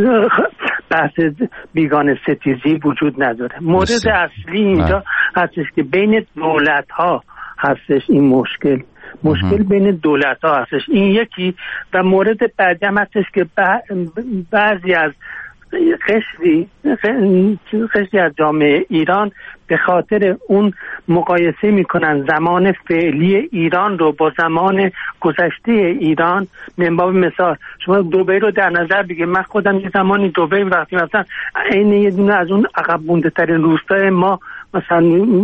بحث بیگانه ستیزی وجود نداره. مورد اصلی اینجا هستش که بین دولت‌ها هستش این مشکل مشکل بین دولت ها هستش، این یکی. و مورد بعدی هم هستش که بعضی از قشری قشری از جامعه ایران به خاطر اون مقایسه میکنن زمان فعلی ایران رو با زمان گذشته ایران. من باب مثال شما دبی رو در نظر بگیر، من خودم یه زمانی دبی وقتی مثلا عین یه دونه از اون عقب مونده ترین روستای ما مثلا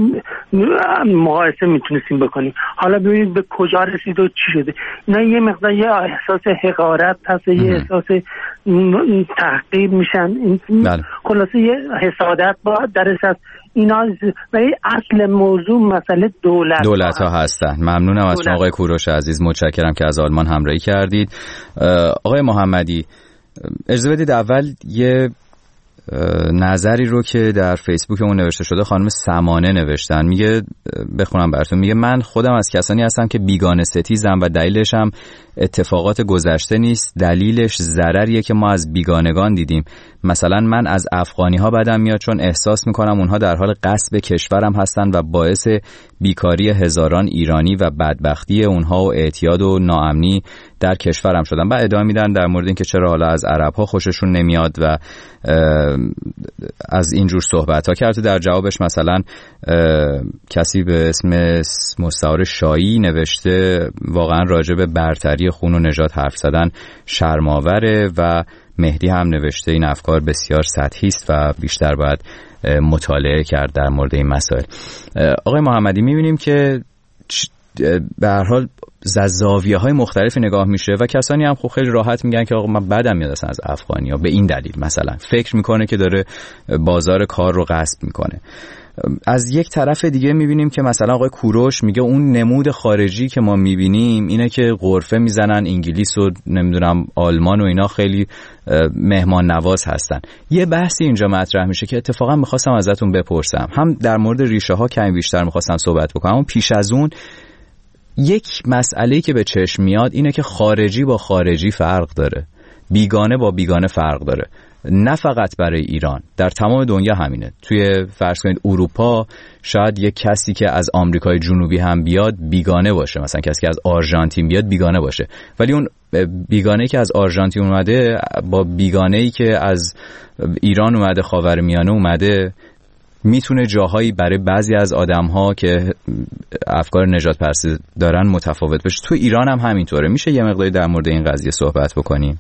مقایسه میتونستیم بکنیم، حالا ببینید به کجا رسید و چی شده. اینا یه مقدار یه احساس حقارت هست، یه احساس تحقیر میشن، خلاصه یه حسادت با درش هست. اینا ولی اصل موضوع مسئله دولت دولت ها هستن. ممنونم از شما آقای کوروش عزیز، متشکرم که از آلمان همراهی کردید. آقای محمدی اجازه بدید اول یه نظری رو که در فیسبوک اون نوشته شده خانم سمانه نوشتن، میگه بخونم براتون، میگه من خودم از کسانی هستم که بیگانه ستیزم و دلیلش هم اتفاقات گذشته نیست، دلیلش ضرریه که ما از بیگانگان دیدیم. مثلا من از افغانی ها بدم میاد چون احساس میکنم اونها در حال غصب کشورم هستن و باعث بیکاری هزاران ایرانی و بدبختی اونها و اعتیاد و ناامنی در کشورم شدن. و ادامه میدن در مورد اینکه چرا حالا از عرب ها خوششون نمیاد و از اینجور صحبت ها کرده. در جوابش مثلا کسی به اسم مستعار شایی نوشته واقعا راجع به برتری خون و نژاد حرف زدن شرم‌آوره و مهدی هم نوشته این افکار بسیار سطحی است و بیشتر باید مطالعه کرد در مورد این مسائل. آقای محمدی می‌بینیم که به هر حال زاویه‌های مختلفی نگاه میشه و کسانی هم خب خیلی راحت میگن که آقا من بدم میاد اصلا از افغانی‌ها به این دلیل، مثلا فکر میکنه که داره بازار کار رو غصب میکنه. از یک طرف دیگه میبینیم که مثلا آقای کوروش میگه اون نمود خارجی که ما میبینیم اینه که غرفه میزنن، انگلیس و نمیدونم آلمان و اینا خیلی مهمان نواز هستن. یه بحثی اینجا مطرح میشه که اتفاقا میخواستم ازتون بپرسم، هم در مورد ریشه ها کمی بیشتر میخواستم صحبت بکنم، اما پیش از اون یک مسئله‌ای که به چشم میاد اینه که خارجی با خارجی فرق داره، بیگانه با بیگانه فرق داره، نه فقط برای ایران، در تمام دنیا همینه. توی فرض کنید اروپا شاید یک کسی که از آمریکای جنوبی هم بیاد بیگانه باشه، مثلا کسی که از آرژانتین بیاد بیگانه باشه، ولی اون بیگانه‌ای که از آرژانتین اومده با بیگانه‌ای که از ایران اومده، خاورمیانه اومده، میتونه جاهایی برای بعضی از آدم‌ها که افکار نژاد پرستی دارن متفاوت بشه. تو ایران هم همینطوره. میشه یه مقداری در مورد این قضیه صحبت بکنیم؟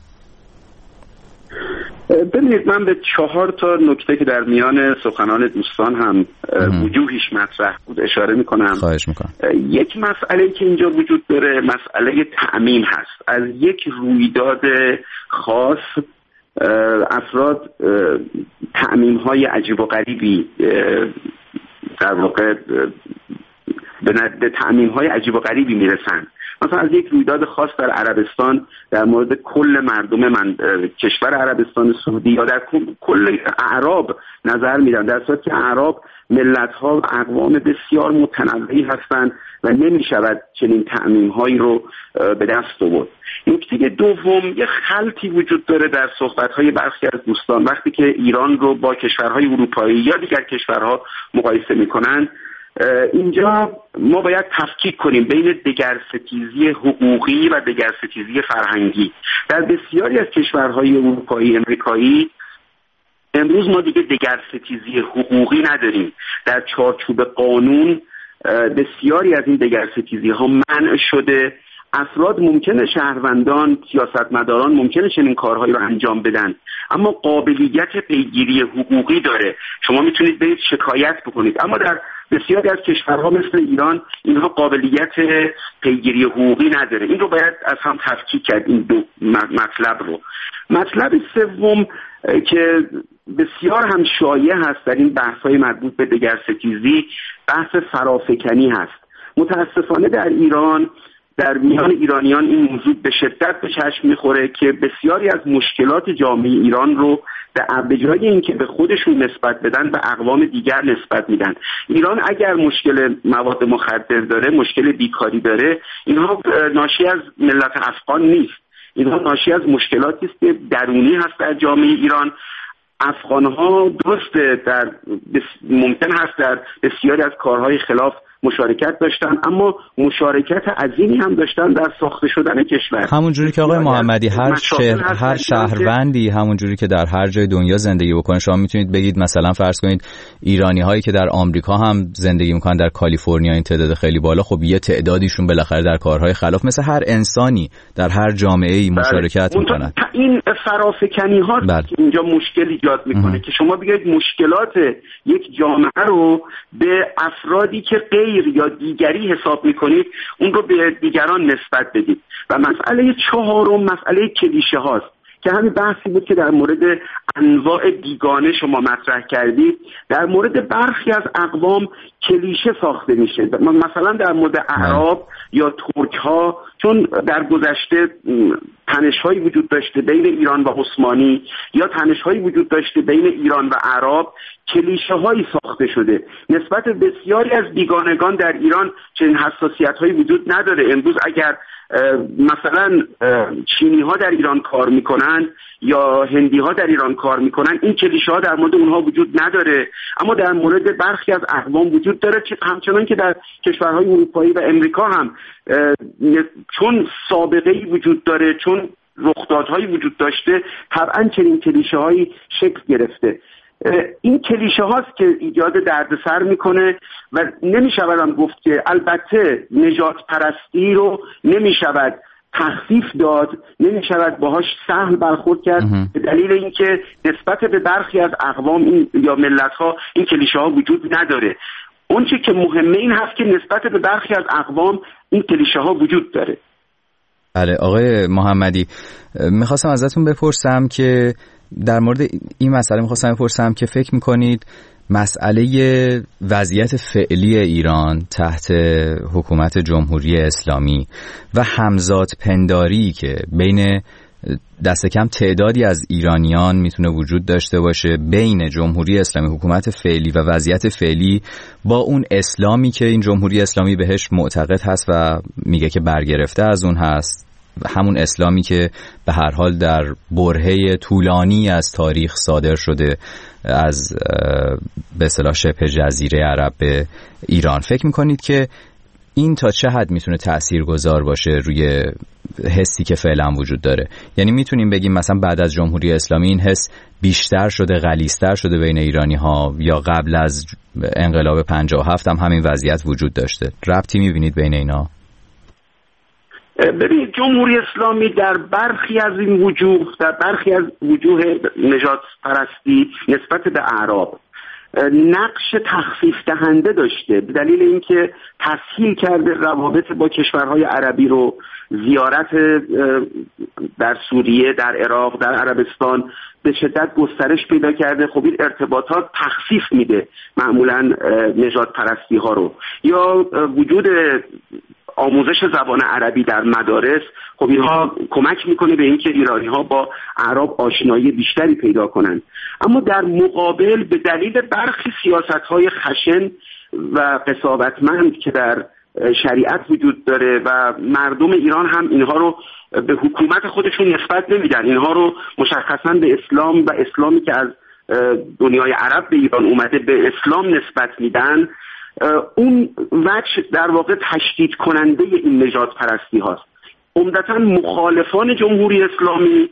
ببینید من به چهار تا نکته که در میان سخنان دوستان هم وجوهش مطرح بود اشاره میکنم. خواهش میکنم. یک مسئله که اینجا وجود داره مسئله تأمین هست. از یک رویداد خاص افراد تعمیم های عجیب و غریبی در واقع به تعمیم های عجیب و غریبی میرسن. مثلا از یک رویداد خاص در عربستان در مورد کل مردم من کشور عربستان سعودی یا در کل اعراب نظر میدن، در صورتی که اعراب ملت ها و اقوام بسیار متنوعی هستند و نمی شود چنین تعمیم هایی رو به دست آورد. نکته دوم، یه خلطی وجود داره در صحبت های برخی از دوستان وقتی که ایران رو با کشورهای اروپایی یا دیگر کشورها مقایسه میکنن. اینجا ما باید تفکیک کنیم بین دگرستیزی حقوقی و دگرستیزی فرهنگی. در بسیاری از کشورهای اروپایی امریکایی امروز ما دیگه دگرستیزی حقوقی نداریم. در چارچوب قانون بسیاری از این دگرستیزی ها منع شده. افراد ممکنه، شهروندان، سیاستمداران ممکنه چنین کارهایی رو انجام بدن، اما قابلیت پیگیری حقوقی داره. شما میتونید برید شکایت بکنید، اما در بسیاری از کشورها مثل ایران اینها قابلیت پیگیری حقوقی نداره. این رو باید از هم تفکیک کرد، این دو مطلب رو. مطلب سوم که بسیار هم شایع هست در این بحث‌های مربوط به دگرستیزی، بحث فرافکنی هست. متاسفانه در ایران، در میان ایرانیان این موضوع به شدت به چشم میخوره که بسیاری از مشکلات جامعه ایران رو به جای اینکه به خودشون نسبت بدن به اقوام دیگر نسبت میدن. ایران اگر مشکل مواد مخدر داره، مشکل بیکاری داره، اینها ناشی از ملت افغان نیست. اینها ناشی از مشکلاتی است که درونی هست در جامعه ایران. افغان‌ها درسته در بس... ممکن هست در بسیاری از کارهای خلاف مشارکت داشتن، اما مشارکت عظیمی هم داشتن در ساخته شدن کشور. همون جوری که آقای محمدی هر شهر هر شهروندی همون جوری که در هر جای دنیا زندگی بکنه، شما میتونید بگید مثلا فرض کنید ایرانی هایی که در آمریکا هم زندگی میکنن، در کالیفرنیا این تعداد خیلی بالا، خب یه تعدادیشون بالاخره در کارهای خلاف مثل هر انسانی در هر جامعه‌ای مشارکت میکنن. این فرافکنی ها که اینجا مشکل ایجاد میکنه که شما بگید مشکلات یک جامعه رو به افرادی که غیر یا دیگری حساب میکنید اون رو به دیگران نسبت بدید. و مسئله چهارم مسئله کلیشه هاست که همین بحثی بود که در مورد انواع بیگانه شما مطرح کردید. در مورد برخی از اقوام کلیشه ساخته میشه، مثلا در مورد اعراب یا ترک ها، چون در گذشته تنش‌هایی وجود داشته بین ایران و عثمانی یا تنش‌هایی وجود داشته بین ایران و عرب، کلیشه‌هایی ساخته شده. نسبت بسیاری از بیگانگان در ایران چنین حساسیت‌هایی وجود نداره. امروز اگر مثلا چینی ها در ایران کار میکنن یا هندی ها در ایران کار میکنن، این کلیشه ها در مورد اونها وجود نداره، اما در مورد برخی از اقوام وجود داره، همچنان که در کشورهای اروپایی و امریکا هم چون سابقه ای وجود داره، چون رخدادهایی وجود داشته، طبعا چنین کلیشه هایی شکل گرفته. این کلیشه هاست که ایجاد دردسر میکنه و نمیشود هم گفت که البته نجات پرستی رو نمیشود تخفیف داد، نمیشود باهاش سهل برخورد کرد به دلیل اینکه نسبت به برخی از اقوام این یا ملت ها این کلیشه ها وجود نداره. اون چی که مهمه این هست که نسبت به برخی از اقوام این کلیشه ها وجود داره. بله آقای محمدی، میخواستم ازتون بپرسم که در مورد این مسئله میخواستم بپرسم که فکر میکنید مسئله وضعیت فعلی ایران تحت حکومت جمهوری اسلامی و همزاد پنداری که بین دست کم تعدادی از ایرانیان میتونه وجود داشته باشه بین جمهوری اسلامی، حکومت فعلی و وضعیت فعلی با اون اسلامی که این جمهوری اسلامی بهش معتقد هست و میگه که برگرفته از اون هست، همون اسلامی که به هر حال در برهه طولانی از تاریخ صادر شده از به اصطلاح شبه جزیره عرب به ایران، فکر میکنید که این تا چه حد میتونه تاثیرگذار باشه روی حسی که فعلا وجود داره؟ یعنی میتونیم بگیم مثلا بعد از جمهوری اسلامی این حس بیشتر شده، غلیظتر شده بین ایرانی ها، یا قبل از انقلاب پنجاه و هفت هم همین وضعیت وجود داشته؟ ربطی میبینید بین اینا؟ ببینید، جمهوری اسلامی در برخی از این وجوه در برخی از وجوه نجات پرستی نسبت به اعراب نقش تخفیف دهنده داشته به دلیل اینکه تسهیل کرده روابط با کشورهای عربی رو، زیارت در سوریه، در عراق، در عربستان به شدت گسترش پیدا کرده. خب این ارتباطات تخفیف میده معمولا نژاد پرستی ها رو. یا وجود آموزش زبان عربی در مدارس، خب اینها کمک میکنه به اینکه ایرانی ها با اعراب آشنایی بیشتری پیدا کنند. اما در مقابل به دلیل برخی سیاست های خشن و قساوتمند که در شریعت وجود داره و مردم ایران هم اینها رو به حکومت خودشون نسبت نمیدن، اینها رو مشخصا به اسلام و اسلامی که از دنیای عرب به ایران اومده به اسلام نسبت میدن، اون وجه در واقع تشدید کننده این نژاد پرستی هاست. عمدتاً مخالفان جمهوری اسلامی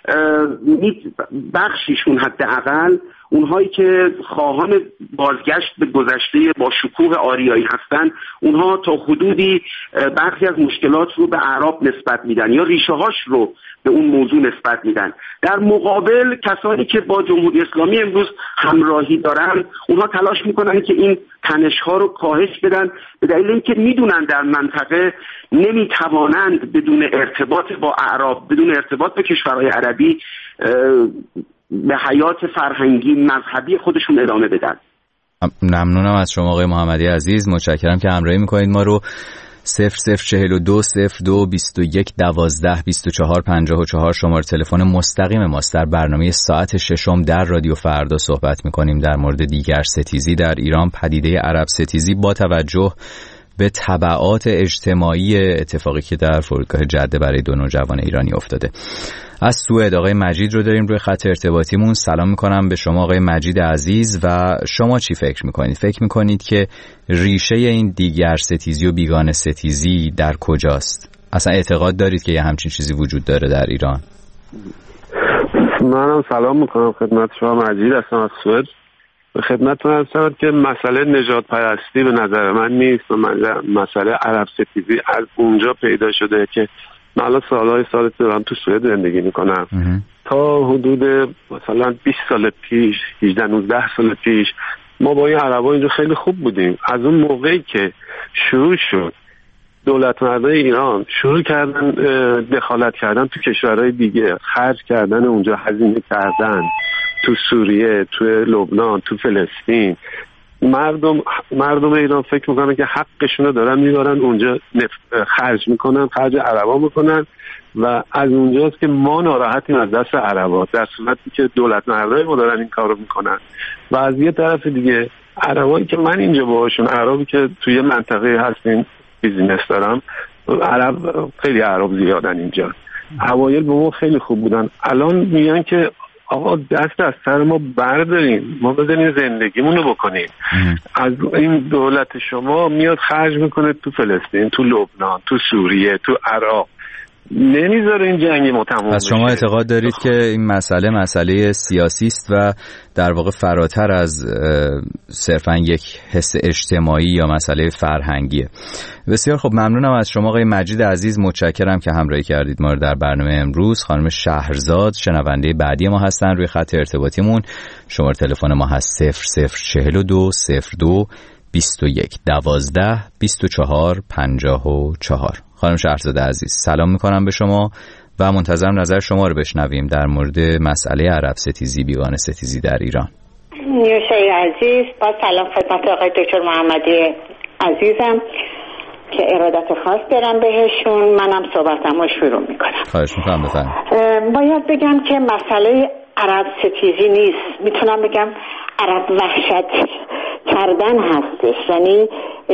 بخشیشون حداقل اونهایی که خواهان بازگشت به گذشته با شکوه آریایی هستن، اونها تا حدودی برخی از مشکلات رو به اعراب نسبت میدن یا ریشه هاش رو به اون موضوع نسبت میدن. در مقابل کسانی که با جمهوری اسلامی امروز همراهی دارن، اونها تلاش میکنن که این تنش ها رو کاهش بدن به دلیل اینکه میدونن در منطقه نمیتوانند بدون ارتباط با اعراب، بدون ارتباط با کشورهای عربی به حیات فرهنگی مذهبی خودشون ادامه بدن. ممنونم از شما آقای محمدی عزیز، متشکرم که همراهی میکنید ما رو. صفر صفر چهل و دو صفر دو بیست و یک دوازده بیست و چهار پنجاه و چهار شماره تلفن مستقیم ماست. در برنامه ساعت ششم در رادیو فردا صحبت میکنیم در مورد دیگر ستیزی در ایران، پدیده عرب ستیزی با توجه به تبعات اجتماعی اتفاقی که در فرودگاه جده برای دو نوجوان ایرانی افتاده. از سوئد آقای مجید رو داریم روی خط ارتباطیمون. سلام میکنم به شما آقای مجید عزیز. و شما چی فکر میکنید؟ فکر میکنید که ریشه این دیگر ستیزی و بیگانه ستیزی در کجاست؟ اصلا اعتقاد دارید که یه همچین چیزی وجود داره در ایران؟ منم سلام میکنم خدمت شما. مجید هستم از سوئد. خدمتتون هستم که مسئله نژاد پرستی به نظر من نیست و مسئله عرب ستیزی از اونجا پیدا شده که من الان سالهای سال دارم تو سوئد زندگی میکنم. تا حدود مثلا بیست سال پیش، هجده نوزده سال پیش ما با این عربا اینجا خیلی خوب بودیم. از اون موقعی که شروع شد دولت مردای ایران شروع کردن دخالت کردن تو کشورهای دیگه، خرج کردن اونجا، هزینه کردن تو سوریه، تو لبنان، تو فلسطین، مردم مردم ایران فکر میکنن که حقشون رو دارن میبرن اونجا خرج میکنن، خرج عربا میکنن و از اونجاست که ما ناراحتیم از دست عربا، در صورتی که دولت مردای ما دارن این کارو میکنن. و از یه طرف دیگه عربایی که من اینجا باهاشون، عربی که توی منطقه هستیم بیزینس دارم، عرب خیلی عرب زیادن اینجا. اوایل به ما خیلی خوب بودن، الان میگن که آقا دست از سر ما برداریم، ما بزنیم زندگیمون رو بکنیم. از این دولت شما میاد خرج میکنه تو فلسطین، تو لبنان، تو سوریه، تو عراق، نمیذاره این جنگ ما تموم بشه. پس شما اعتقاد دارید که این مسئله مسئله سیاسی است و در واقع فراتر از صرفا یک حس اجتماعی یا مسئله فرهنگیه. بسیار خب، ممنونم از شما آقای مجید عزیز، متشکرم که همراهی کردید ما رو در برنامه امروز. خانم شهرزاد شنونده بعدی ما هستن روی خط ارتباطیمون. شماره تلفن ما هست صفر صفر چهل و دو صفر دو بیست و یک دوازده بیست و چهار پنجاه و چهار. خانم شهرزاد عزیز سلام میکنم به شما و منتظرم نظر شما رو بشنویم در مورد مسئله عرب ستیزی، بیگانه ستیزی در ایران. نیوشای عزیز، با سلام خدمت آقای دکتر محمدی عزیزم که ارادت خاص دارم بهشون. منم صحبتم رو شروع میکنم. خواهش میکنم، بفرمایید. باید بگم که مسئله عرب ستیزی نیست، میتونم بگم عرب وحشت کردن هستش، یعنی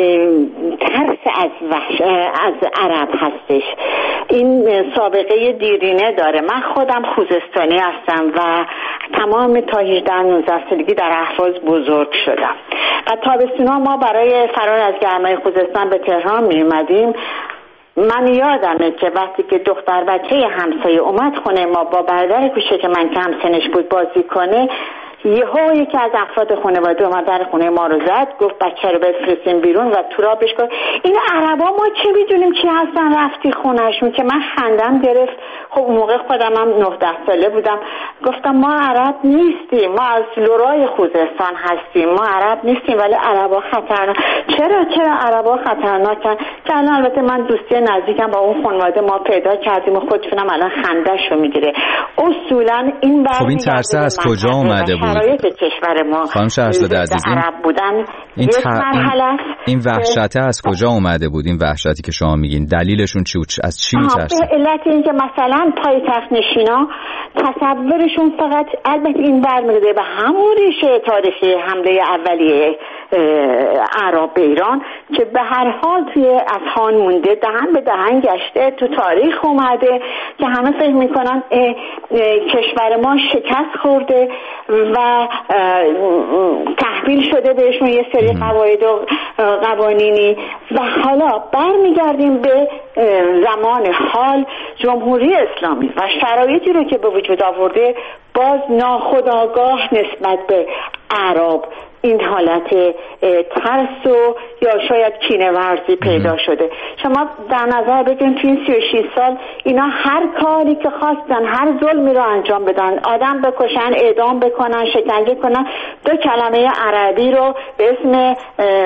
ترس از وحش از عرب هستش. این سابقه دیرینه داره. من خودم خوزستانی هستم و تمام تا هجده نوزده سالگی در اهواز بزرگ شدم و تابستونا ما برای فرار از گرمای خوزستان به تهران می اومدیم. من یادمه که وقتی که دختر بچه همسایه اومد خونه ما با برادر کوچک من که همسنش بود بازی کنه، یهو یکی از افراد خانواده اومد در خونه ما رو زد، گفت بچه رو بفرستین بیرون و تو را بهش گفت این عربا ما چه میدونیم چی هستن، رفتی خونهشون. که من خندم گرفت. خب اون موقع خودم هم نه ده ساله بودم. گفتم ما عرب نیستیم، ما از لورای خوزستان هستیم، ما عرب نیستیم ولی عربا خطرناک. چرا چرا عربا خطرناکن؟ که الان البته من دوستی نزدیکم با اون خانواده ما پیدا کردیم و خودتونم الان خنده‌شو میگیره. اصولا این خب این ترس از کجا اومده بود؟ شرایط کشور ما خانم شهرزاده عزیز عرب بودن این یک ت... مرحله این وحشت از کجا اومده بود؟ این وحشتی که شما میگین دلیلشون چی بود؟ از چی میترسن؟ به علت اینکه مثلا پایتخت نشینا تصورشون فقط، البته این برمیگرده به همون ریشه تاریخی حمله اولیه اعراب به ایران که به هر حال توی اذهان مونده، دهن به دهن گشته، تو تاریخ اومده که همه فکر میکنن کشور ما شکست خورده و تحویل شده بهشون یه سری قواعد و قوانینی. و حالا برمیگردیم به زمان حال جمهوری اسلامی و شرایطی رو که به وجود آورده، باز ناخودآگاه نسبت به اعراب این حالت ترس و یا شاید کینه ورزی پیدا شده. شما در نظر بگیرید تو این سی و شش سال اینا هر کاری که خواستن، هر ظلمی رو انجام بدن، آدم بکشن، اعدام بکنن، شکنجه کنن، دو کلمه عربی رو به اسم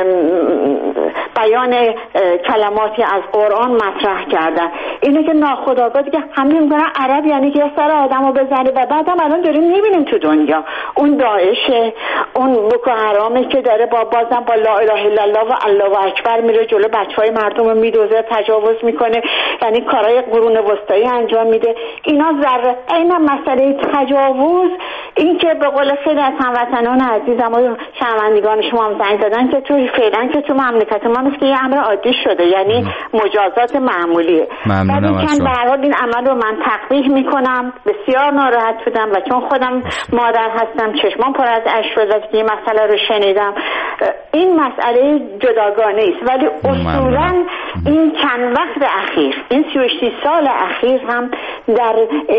بیان کلماتی از قرآن مطرح کردن. اینه که ناخودآگاه دیگه همه میگن عرب یعنی که سر آدمو بزنه. و بعدم الان داریم میبینیم تو دنیا اون داعشه، اون بoko حرامی که داره با بازم با لا اله الا الله و الله اکبر میره جلو بچهای مردم رو میدوزه، تجاوز میکنه، یعنی کارهای قرون وسطایی انجام میده. اینا ذره این مسئله تجاوز، این که به قول خیلی از هموطنان عزیزم و شنوندگان شما هم زنگ زدن که تو فعلا که تو مملکت ما مثل یه امر عادی شده، یعنی مجازات معمولیه. ممنونم از شما. به هر حال این عمل رو من تقبیح میکنم، بسیار ناراحت شدم و چون خودم مادر هستم چشمام پر از اشک شد که این مسئله رو شنیدم. این مسئله جداگانه است ولی اصولا این چند وقت اخیر، این سی و شش سال اخیر هم در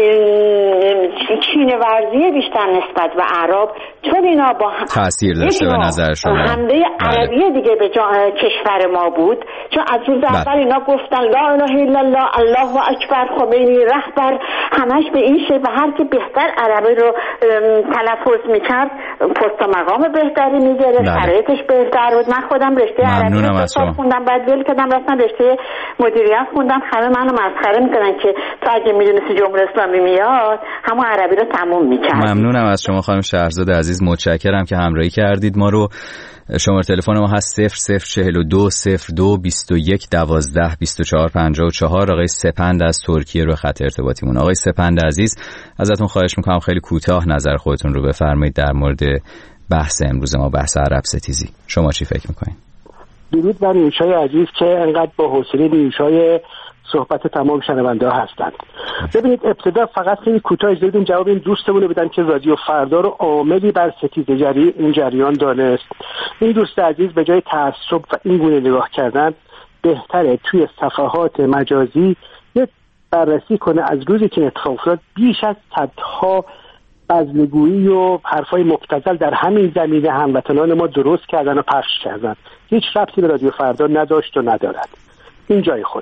چینه ورزی بیشتر نسبت به اعراب، چون اینا با تاثیر داشته به نظر شما حمله عربی دیگه به کشور ما بود. چون از روز اول اینا گفتن لا اله الا الله، الله اکبر، خمینی رهبر، همش به این شکل و هر کی بهتر عربی رو تلفظ میکرد پست و مقام بهتری میگرفت، شرایطش بهتر بود. من خودم رشته عربی رو خوندم، بعد ول کردم رفتم رشته مدیریت خوندم. همه منو مسخره میکنن که تو اگه میدونستی جمهوری اسلامی میاد همون عربی رو تموم میکرد. ممنونم از شما خانم شهرزاده عزیز، متشکرم که همراهی کردید ما رو. شماره تلفن ما هست صفر صفر چهل و دو صفر دو بیست و یک دوازده بیست و چهار پنجاه و چهار. آقای سپند از ترکیه رو خط ارتباطیمون. آقای سپند عزیز ازتون خواهش میکنم خیلی کوتاه نظر خودتون رو بفرمایید در مورد بحث امروز ما، بحث عرب ستیزی. شما چی فکر میکنید؟ درود بر نیوشای عزیز که انقدر با حوصله نیوشای صحبت تمام شنونده ها هستند. ببینید ابتدا فقط خیلی کوتاه اجازه بدین جواب این دوستمون رو بدم که رادیو فردا رو عاملی بر ستیزه جری این جریان دانست. این دوست عزیز به جای تعصب و این گونه نگاه کردن بهتره توی صفحات مجازی یه بررسی کنه از روزی که اتفاق افتاد بیش از صدها بزلگویی و حرفای مبتذل در همین زمینه هموطنان ما درست کردن و پخش کردن. هیچ ربطی به رادیو فردا نداشت و ندارد. این جای خود.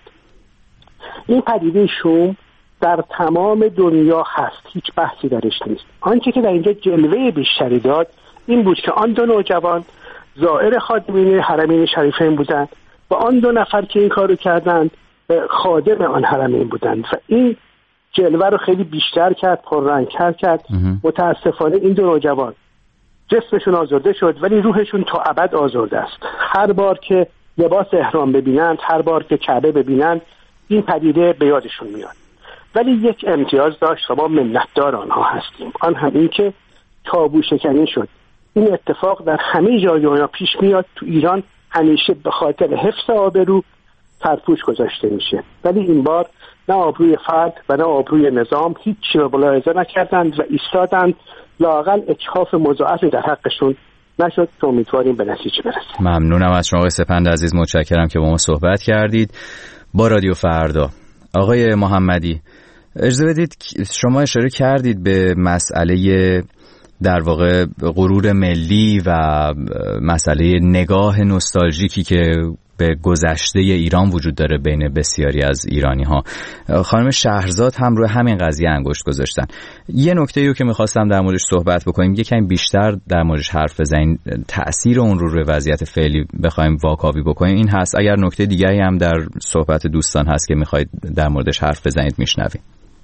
این پدیده شوم در تمام دنیا هست، هیچ بحثی درش نیست. آنچه که در اینجا جلوه بیشتری داد این بود که آن دو نوجوان زائر خادمین حرمین شریفین بودند و آن دو نفر که این کارو کردند خادم آن حرمین بودند و این جلوه رو خیلی بیشتر کرد، پررنگ‌تر کرد. متاسفانه این دو نوجوان جسمشون آزرده شد ولی روحشون تا ابد آزرده است. هر بار که لباس احرام ببینند، هر بار که کعبه ببینند، این پدیده به یادشون میاد. ولی یک امتیاز داشت و ما منتدار آنها هستیم، آن هم این که تابو شکنی شد. این اتفاق در همه جای دنیا پیش میاد. تو ایران همیشه به خاطر حفظ آبرو سرپوش گذاشته میشه، ولی این بار نه آبروی فرد و نه آبروی نظام هیچی رو ملاحظه نکردند و ایستادند. لااقل اجحاف مضاعفی در حقشون نشد که امیدواریم به نتیجه برسه. ممنونم از شما سپند عزیز، متشکرم که با ما صحبت کردید. با رادیو فردا آقای محمدی اجازه بدید، شما اشاره کردید به مسئله در واقع غرور ملی و مسئله نگاه نوستالژیکی که به گذشته ایران وجود داره بین بسیاری از ایرانی ها. خانم شهرزاد هم روی همین قضیه انگشت گذاشتن. یه نکته رو که میخواستم در موردش صحبت بکنیم، یکم بیشتر در موردش حرف بزنیم، تأثیر اون رو روی وضعیت فعلی بخوایم واکاوی بکنیم این هست. اگر نکته دیگری هم در صحبت دوستان هست که میخواید در موردش حرف بزنید میشنویم.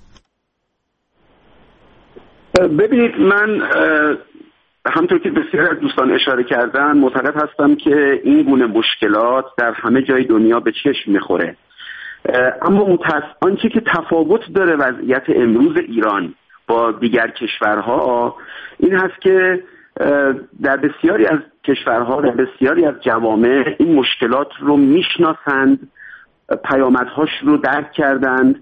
ببینید، من همطور که بسیار از دوستان اشاره کردن معتقد هستم که این گونه مشکلات در همه جای دنیا به چشم میخوره، اما متأسف آنچه که تفاوت داره وضعیت امروز ایران با دیگر کشورها این هست که در بسیاری از کشورها، در بسیاری از جوامع این مشکلات رو میشناسند، پیامدهاش رو درک کردند،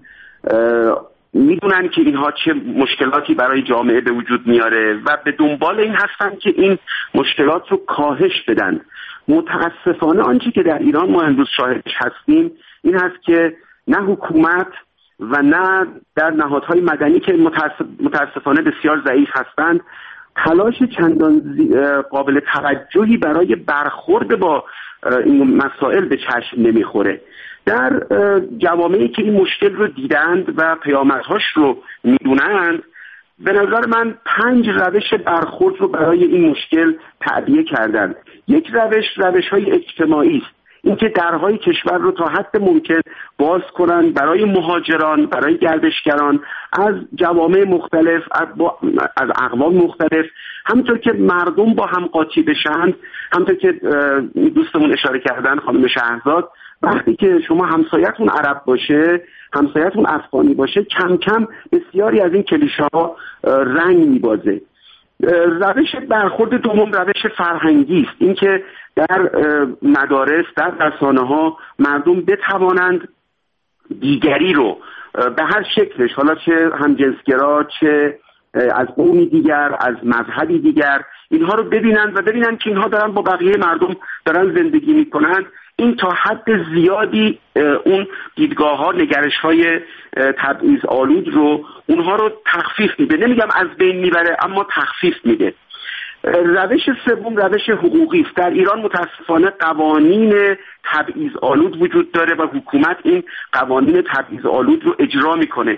میدونن که اینها چه مشکلاتی برای جامعه به وجود میاره و به دنبال این هستن که این مشکلات رو کاهش بدن. متاسفانه آنچه که در ایران ما امروز شاهدش هستیم این هست که نه حکومت و نه در نهادهای مدنی که متاسفانه بسیار ضعیف هستند تلاش چندان قابل توجهی برای برخورد با این مسائل به چشم نمیخوره. در جوامعی که این مشکل رو دیدند و پیامدهاش رو میدونند، به نظر من پنج روش برخورد رو برای این مشکل تعبیه کردند. یک روش روش‌های اجتماعی است، اینکه درهای کشور رو تا حد ممکن باز کنن برای مهاجران، برای گردشگران از جوامع مختلف، از اقوام مختلف، همونطور که مردم با هم قاطی بشن. همونطور که دوستمون اشاره کردن خانم شهرزاد، وقتی که شما همسایتون عرب باشه، همسایتون افغانی باشه، کم کم بسیاری از این کلیشه ها رنگ میبازه. روش برخورد دوم روش فرهنگی است، اینکه در مدارس، در رسانه ها مردم بتوانند دیگری رو به هر شکلش، حالا چه همجنسگرا، چه از قومی دیگر، از مذهبی دیگر، اینها رو ببینند و ببینند که اینها دارن با بقیه مردم دارن زندگی میکنند. این تا حد زیادی اون دیدگاه ها، نگرش های تبعیض آلود رو اونها رو تخفیف میده، نمیگم از بین میبره اما تخفیف میده. روش سوم روش حقوقی است. در ایران متاسفانه قوانین تبعیض آلود وجود داره و حکومت این قوانین تبعیض آلود رو اجرا میکنه.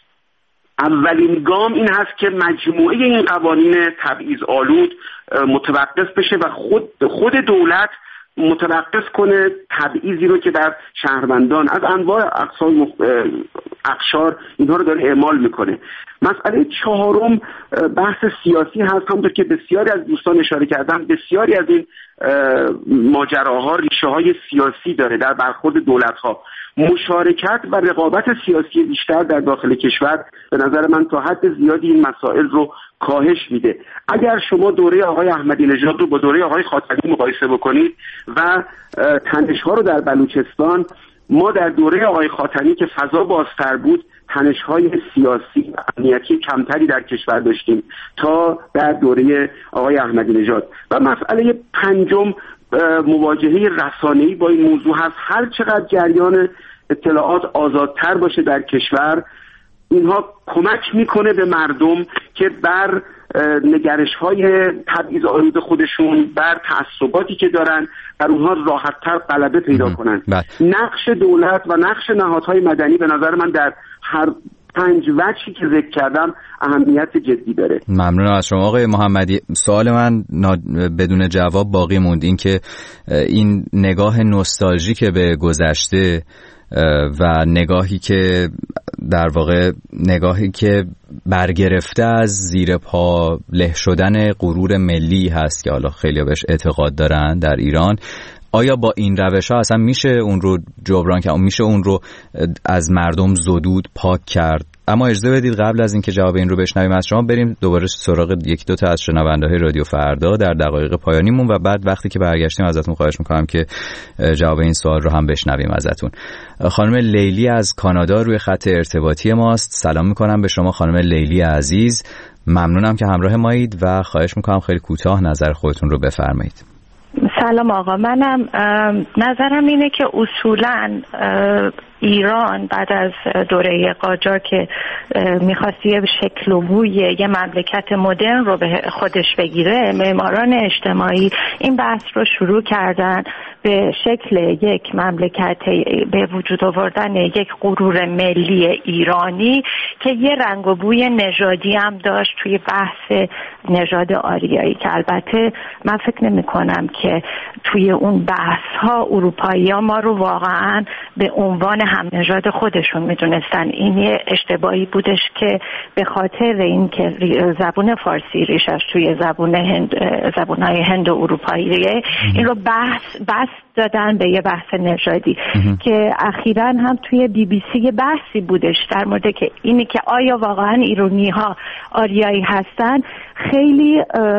اولین گام این هست که مجموعه این قوانین تبعیض آلود متوقف بشه و خود خود دولت متوقف کنه تبعیضی رو که در شهروندان از انواع اقسام مخ... اقشار اینها رو داره اعمال میکنه. مسئله چهارم بحث سیاسی هست. همونطور که بسیاری از دوستان اشاره کردن، بسیاری از این ماجراها ریشه های سیاسی داره در برخورد دولت ها. مشارکت و رقابت سیاسی بیشتر در داخل کشور به نظر من تا حد زیادی این مسائل رو کاهش میده. اگر شما دوره آقای احمدی نژاد رو با دوره آقای خاتمی مقایسه بکنید و تنش‌ها رو در بلوچستان، ما در دوره آقای خاتمی که فضا بازتر بود تنش‌های سیاسی و امنیتی کمتری در کشور داشتیم تا در دوره آقای احمدی نژاد. و مسئله پنجم مواجهه رسانه‌ای با این موضوع هست. هر چقدر جریان اطلاعات آزادتر باشه در کشور، اینها کمک میکنه به مردم که بر نگرش‌های تبعیض آلود خودشون، بر تعصباتی که دارن، بر اونها راحت‌تر غلبه پیدا کنن. نقش دولت و نقش نهادهای مدنی به نظر من در هر پنج وجهی که ذکر کردم اهمیت جدی داره. ممنون از شما آقای محمدی. سوال من بدون جواب باقی موند، این که این نگاه نوستالژیک به گذشته و نگاهی که در واقع نگاهی که برگرفته از زیر پا له شدن غرور ملی هست که حالا خیلی بهش اعتقاد دارن در ایران، آیا با این روش ها اصلا میشه اون رو جبران کرد، میشه اون رو از مردم زدود پاک کرد؟ اما اجازه بدید قبل از اینکه جواب این رو بشنویم از شما، بریم دوباره سراغ یک دو تا از شنونده‌های رادیو فردا در دقایق پایانیمون و بعد وقتی که برگشتیم ازتون خواهش می‌کنم که جواب این سوال رو هم بشنویم ازتون. خانم لیلی از کانادا روی خط ارتباطی ماست. سلام می‌کنم به شما خانم لیلی عزیز. ممنونم که همراه مایید و خواهش می‌کنم خیلی کوتاه نظر خودتون رو بفرمایید. سلام آقا، منم نظرم اینه که اصولاً ایران بعد از دوره قاجار که میخواست یه شکل و بوی یه مملکت مدرن رو به خودش بگیره، معماران اجتماعی این بحث رو شروع کردن به شکل یک مملکت، به وجود آوردن یک غرور ملی ایرانی که یه رنگ و بوی نژادی هم داشت توی بحث نژاد آریایی، که البته من فکر نمی کنم که توی اون بحث ها اروپایی ها ما رو واقعا به عنوان هم نژاد خودشون میدونستن. این یه اشتباهی بودش که به خاطر این که زبون فارسی ریشش توی زبون هند، زبونهای هند و اروپاییه، این رو بحث بحث دادن به یه بحث نژادی که اخیراً هم توی بی بی سی بحثی بودش در مورد که اینی که آیا واقعا ایرانی ها آریایی هستن. خیلی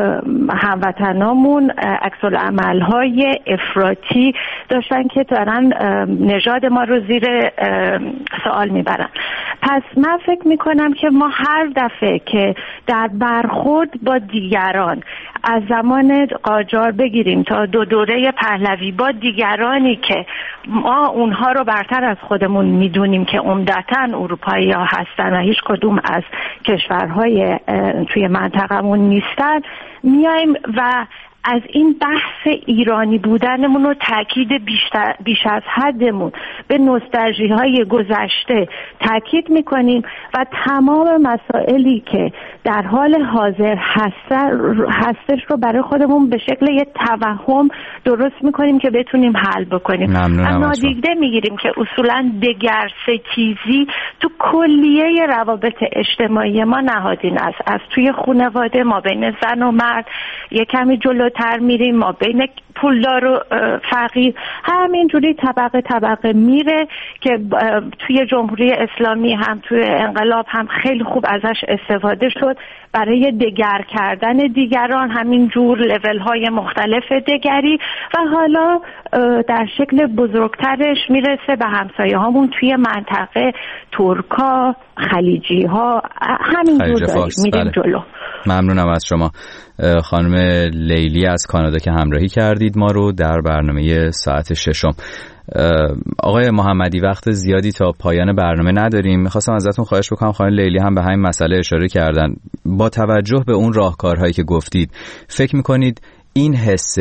هموطنامون عکس العمل های افراطی داشتن که دارن نژاد ما رو زیر سوال میبرن. پس من فکر میکنم که ما هر دفعه که در برخورد با دیگران از زمان قاجار بگیریم تا دو دوره پهلوی با دیگرانی که ما اونها رو برتر از خودمون میدونیم که عمدتاً اروپایی ها هستن و هیچ کدوم از کشورهای توی منطقمون نیستن، میایم و از این بحث ایرانی بودنمون رو تاکید بیشتر بیش از حدمون به نوستالژی های گذشته تاکید میکنیم و تمام مسائلی که در حال حاضر هستش رو برای خودمون به شکل یه توهم درست میکنیم که بتونیم حل بکنیم. نادیده میگیریم که اصولا دگرستیزی تو کلیه روابط اجتماعی ما نهادین است. از توی خانواده ما بین زن و مرد یه کمی جلو تر میریم، ما بین پولدار و فقیر همینجوری طبقه طبقه میره که توی جمهوری اسلامی هم توی انقلاب هم خیلی خوب ازش استفاده شد برای دگر کردن دیگران، همین جور لیول های مختلف دگری، و حالا در شکل بزرگترش میرسه به همسایه هامون توی منطقه، ترکا، خلیجی ها، همین جور داریم میریم بله. جلو. ممنونم از شما خانم لیلی از کانادا که همراهی کردید ما رو در برنامه ساعت ششم. آقای محمدی وقت زیادی تا پایان برنامه نداریم، میخواستم ازتون خواهش بکنم، خانم لیلی هم به همین مسئله اشاره کردن، با توجه به اون راهکارهایی که گفتید فکر میکنید این حس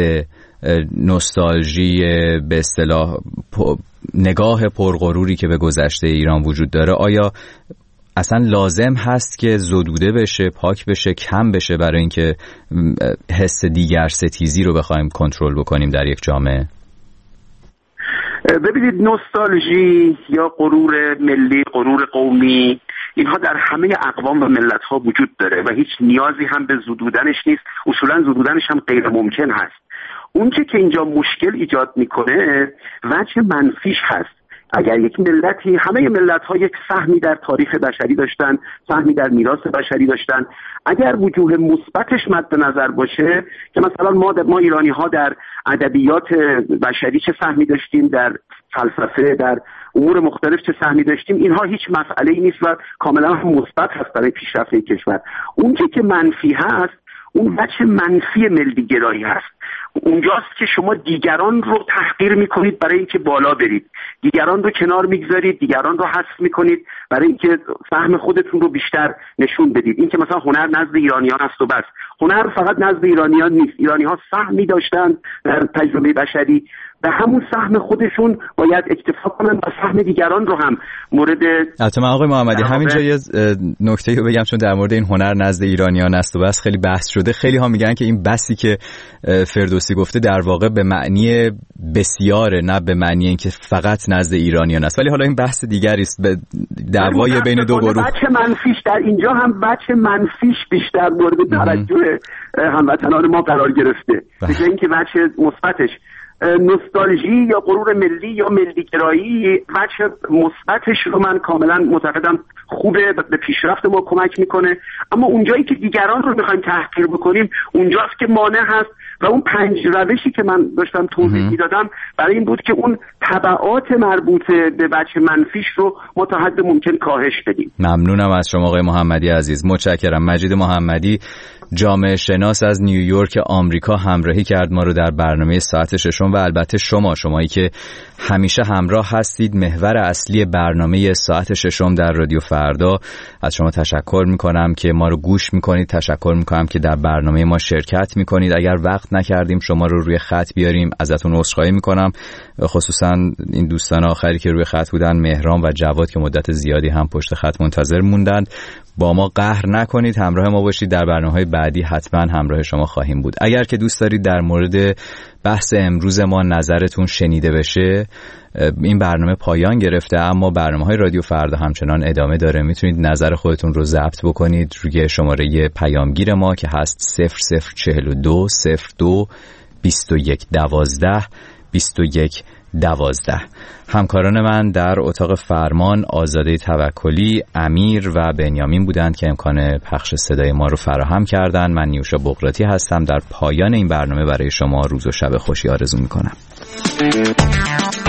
نوستالژی به اصطلاح نگاه پرغروری که به گذشته ایران وجود داره آیا اصلا لازم هست که زدوده بشه، پاک بشه، کم بشه برای اینکه حس دیگر ستیزی رو بخوایم کنترل بکنیم در یک جامعه؟ ببینید، نوستالژی یا غرور ملی، غرور قومی، اینها در همه اقوام و ملت ها وجود داره و هیچ نیازی هم به زدودنش نیست، اصولا زدودنش هم غیر ممکن هست. اون چه که اینجا مشکل ایجاد میکنه وجه منفیش هست. اگر یک ملتی، همه ملت ها یک سهمی در تاریخ بشری داشتن، سهمی در میراث بشری داشتن، اگر وجوه مثبتش مد نظر باشه که مثلا ما ما ایرانی ها در ادبیات بشری چه سهمی داشتیم، در فلسفه، در امور مختلف چه سهمی داشتیم، اینها هیچ مسئله‌ای نیست و کاملا مثبت هست برای پیشرفت کشور. اون که منفی هست اون بچه منفی ملی گرایی هست. اونجاست که شما دیگران رو تحقیر میکنید برای اینکه بالا برید، دیگران رو کنار میگذارید، دیگران رو حذف میکنید برای اینکه فهم خودتون رو بیشتر نشون بدید. این که مثلا هنر نزد ایرانیان است و بس. هنر فقط نزد ایرانیان نیست، ایرانی ها سهمی داشتن در تجربه بشری، به همون سهم خودشون باید اکتفا کنن و سهم دیگران رو هم مورد. البته من آقای محمدی همینجا یه نکته رو بگم، چون در مورد این هنر نزد ایرانیان است و بس خیلی بحث شده. خیلی ها میگن که این بحثی که فردوسی گفته در واقع به معنی بسیاره، نه به معنی اینکه فقط نزد ایرانیان است، ولی حالا این بحث دیگری است، به دعوای بین دو گروه. بچه منفیش در اینجا هم بچه منفیش بیشتر مورد توجه هموطنان ما قرار گرفته، به جای اینکه بچه مثبتش. نوستالژی یا غرور ملی یا ملیگرایی وجه مثبتش رو من کاملا معتقدم خوبه، به پیشرفت ما کمک میکنه، اما اونجایی که دیگران رو میخوایم تحقیر بکنیم اونجاست که مانع هست و اون پنج روشی که من داشتم توضیح میدادم برای این بود که اون تبعات مربوط به وجه منفیش رو ما تا حد ممکن کاهش بدیم. ممنونم از شما آقای محمدی عزیز، متشکرم. مجید محمدی جامعه شناس از نیویورک آمریکا همراهی کرد ما رو در برنامه ساعت ششم و البته شما شمایی که همیشه همراه هستید، محور اصلی برنامه ساعت ششم در رادیو فردا. از شما تشکر میکنم که ما رو گوش میکنید، تشکر میکنم که در برنامه ما شرکت میکنید. اگر وقت نکردیم شما رو روی خط بیاریم ازتون عذرخواهی میکنم، خصوصا این دوستان آخری که روی خط بودن، مهران و جواد که مدت زیادی هم پشت خط منتظر موندند. با ما قهر نکنید، همراه ما باشید، در برنامه‌های بعدی حتما همراه شما خواهیم بود. اگر که دوست دارید در مورد بحث امروز ما نظرتون شنیده بشه، این برنامه پایان گرفته اما برنامه‌های رادیو فردا همچنان ادامه داره. میتونید نظر خودتون رو ضبط بکنید روی شماره پیامگیر ما که هست صفر صفر چهل و دو صفر دو بیست و یک دوازده بیست و یک دوازده. همکاران من در اتاق فرمان آزاده توکلی، امیر و بنیامین بودند که امکان پخش صدای ما رو فراهم کردند. من نیوشا بغراتی هستم. در پایان این برنامه برای شما روز و شب خوشی آرزو میکنم.